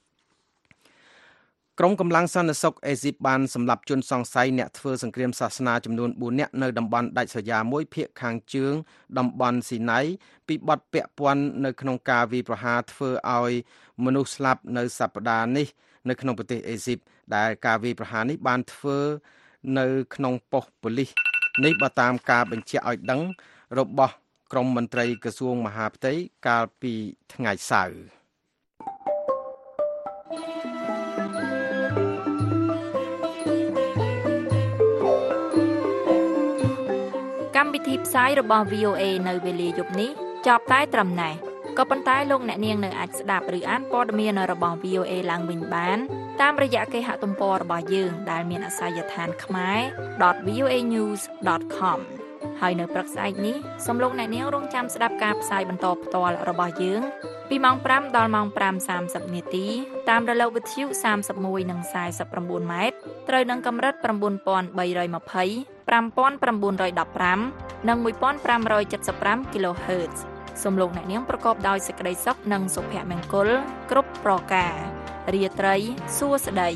ក្រុមកម្លាំងសន្តិសុខអេស៊ីបបានសម្លាប់ជនសង្ស័យអ្នកធ្វើសង្គ្រាមសាសនាចំនួន4នាក់នៅតំបន់ដាច់ស្រយាលមួយភាគខាងជើងតំបន់ស៊ីណៃពីបទពាក់ព័ន្ធនៅក្នុងការវាយប្រហារធ្វើឲ្យមនុស្សស្លាប់នៅសប្តាហ៍នេះនៅក្នុងប្រទេសអេស៊ីបដែលការវាយប្រហារនេះបានធ្វើនៅក្នុងប៉ុស្តិ៍ប៉ូលីសនេះបើតាមការបញ្ជាក់ឲ្យដឹងរបស់ក្រុមមន្ត្រីក្រសួងមហាផ្ទៃកាលពីថ្ងៃសៅរ៍កម្មវិធីផ្សាយរបស់ VOA នៅវេលាយប់នេះចប់តែត្រឹមណេះក៏ប៉ុន្តែលោកអ្នកនាងនៅអាចស្ដាប់ឬអានព័ត៌មានរបស់ VOA ឡើងវិញបានតាមរយៈគេហទំព័ររបស់យើងដែលមានអាសយដ្ឋានkhmer.voanews.com ហើយនៅព្រឹកស្អែកនេះសូមលោកអ្នកនាងរងចាំស្ដាប់ការផ្សាយបន្តផ្ទាល់របស់យើងពីម៉ោង 5 ដល់ម៉ោង 5:30 នាទីតាមរលកវិទ្យុ31និង49ម៉ែត្រត្រូវនឹងកម្រិត 9320 5915 និង 1575 kHz សូមលោកអ្នកនាងប្រកបដោយសេចក្តីសុខនិងសុភមង្គលគ្រប់ប្រការរាត្រីសួស្តី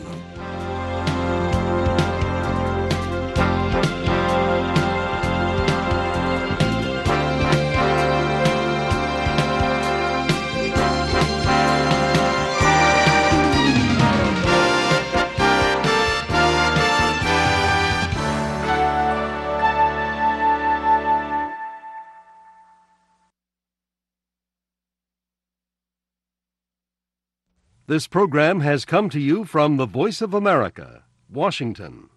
This program has come to you from the Voice of America, Washington.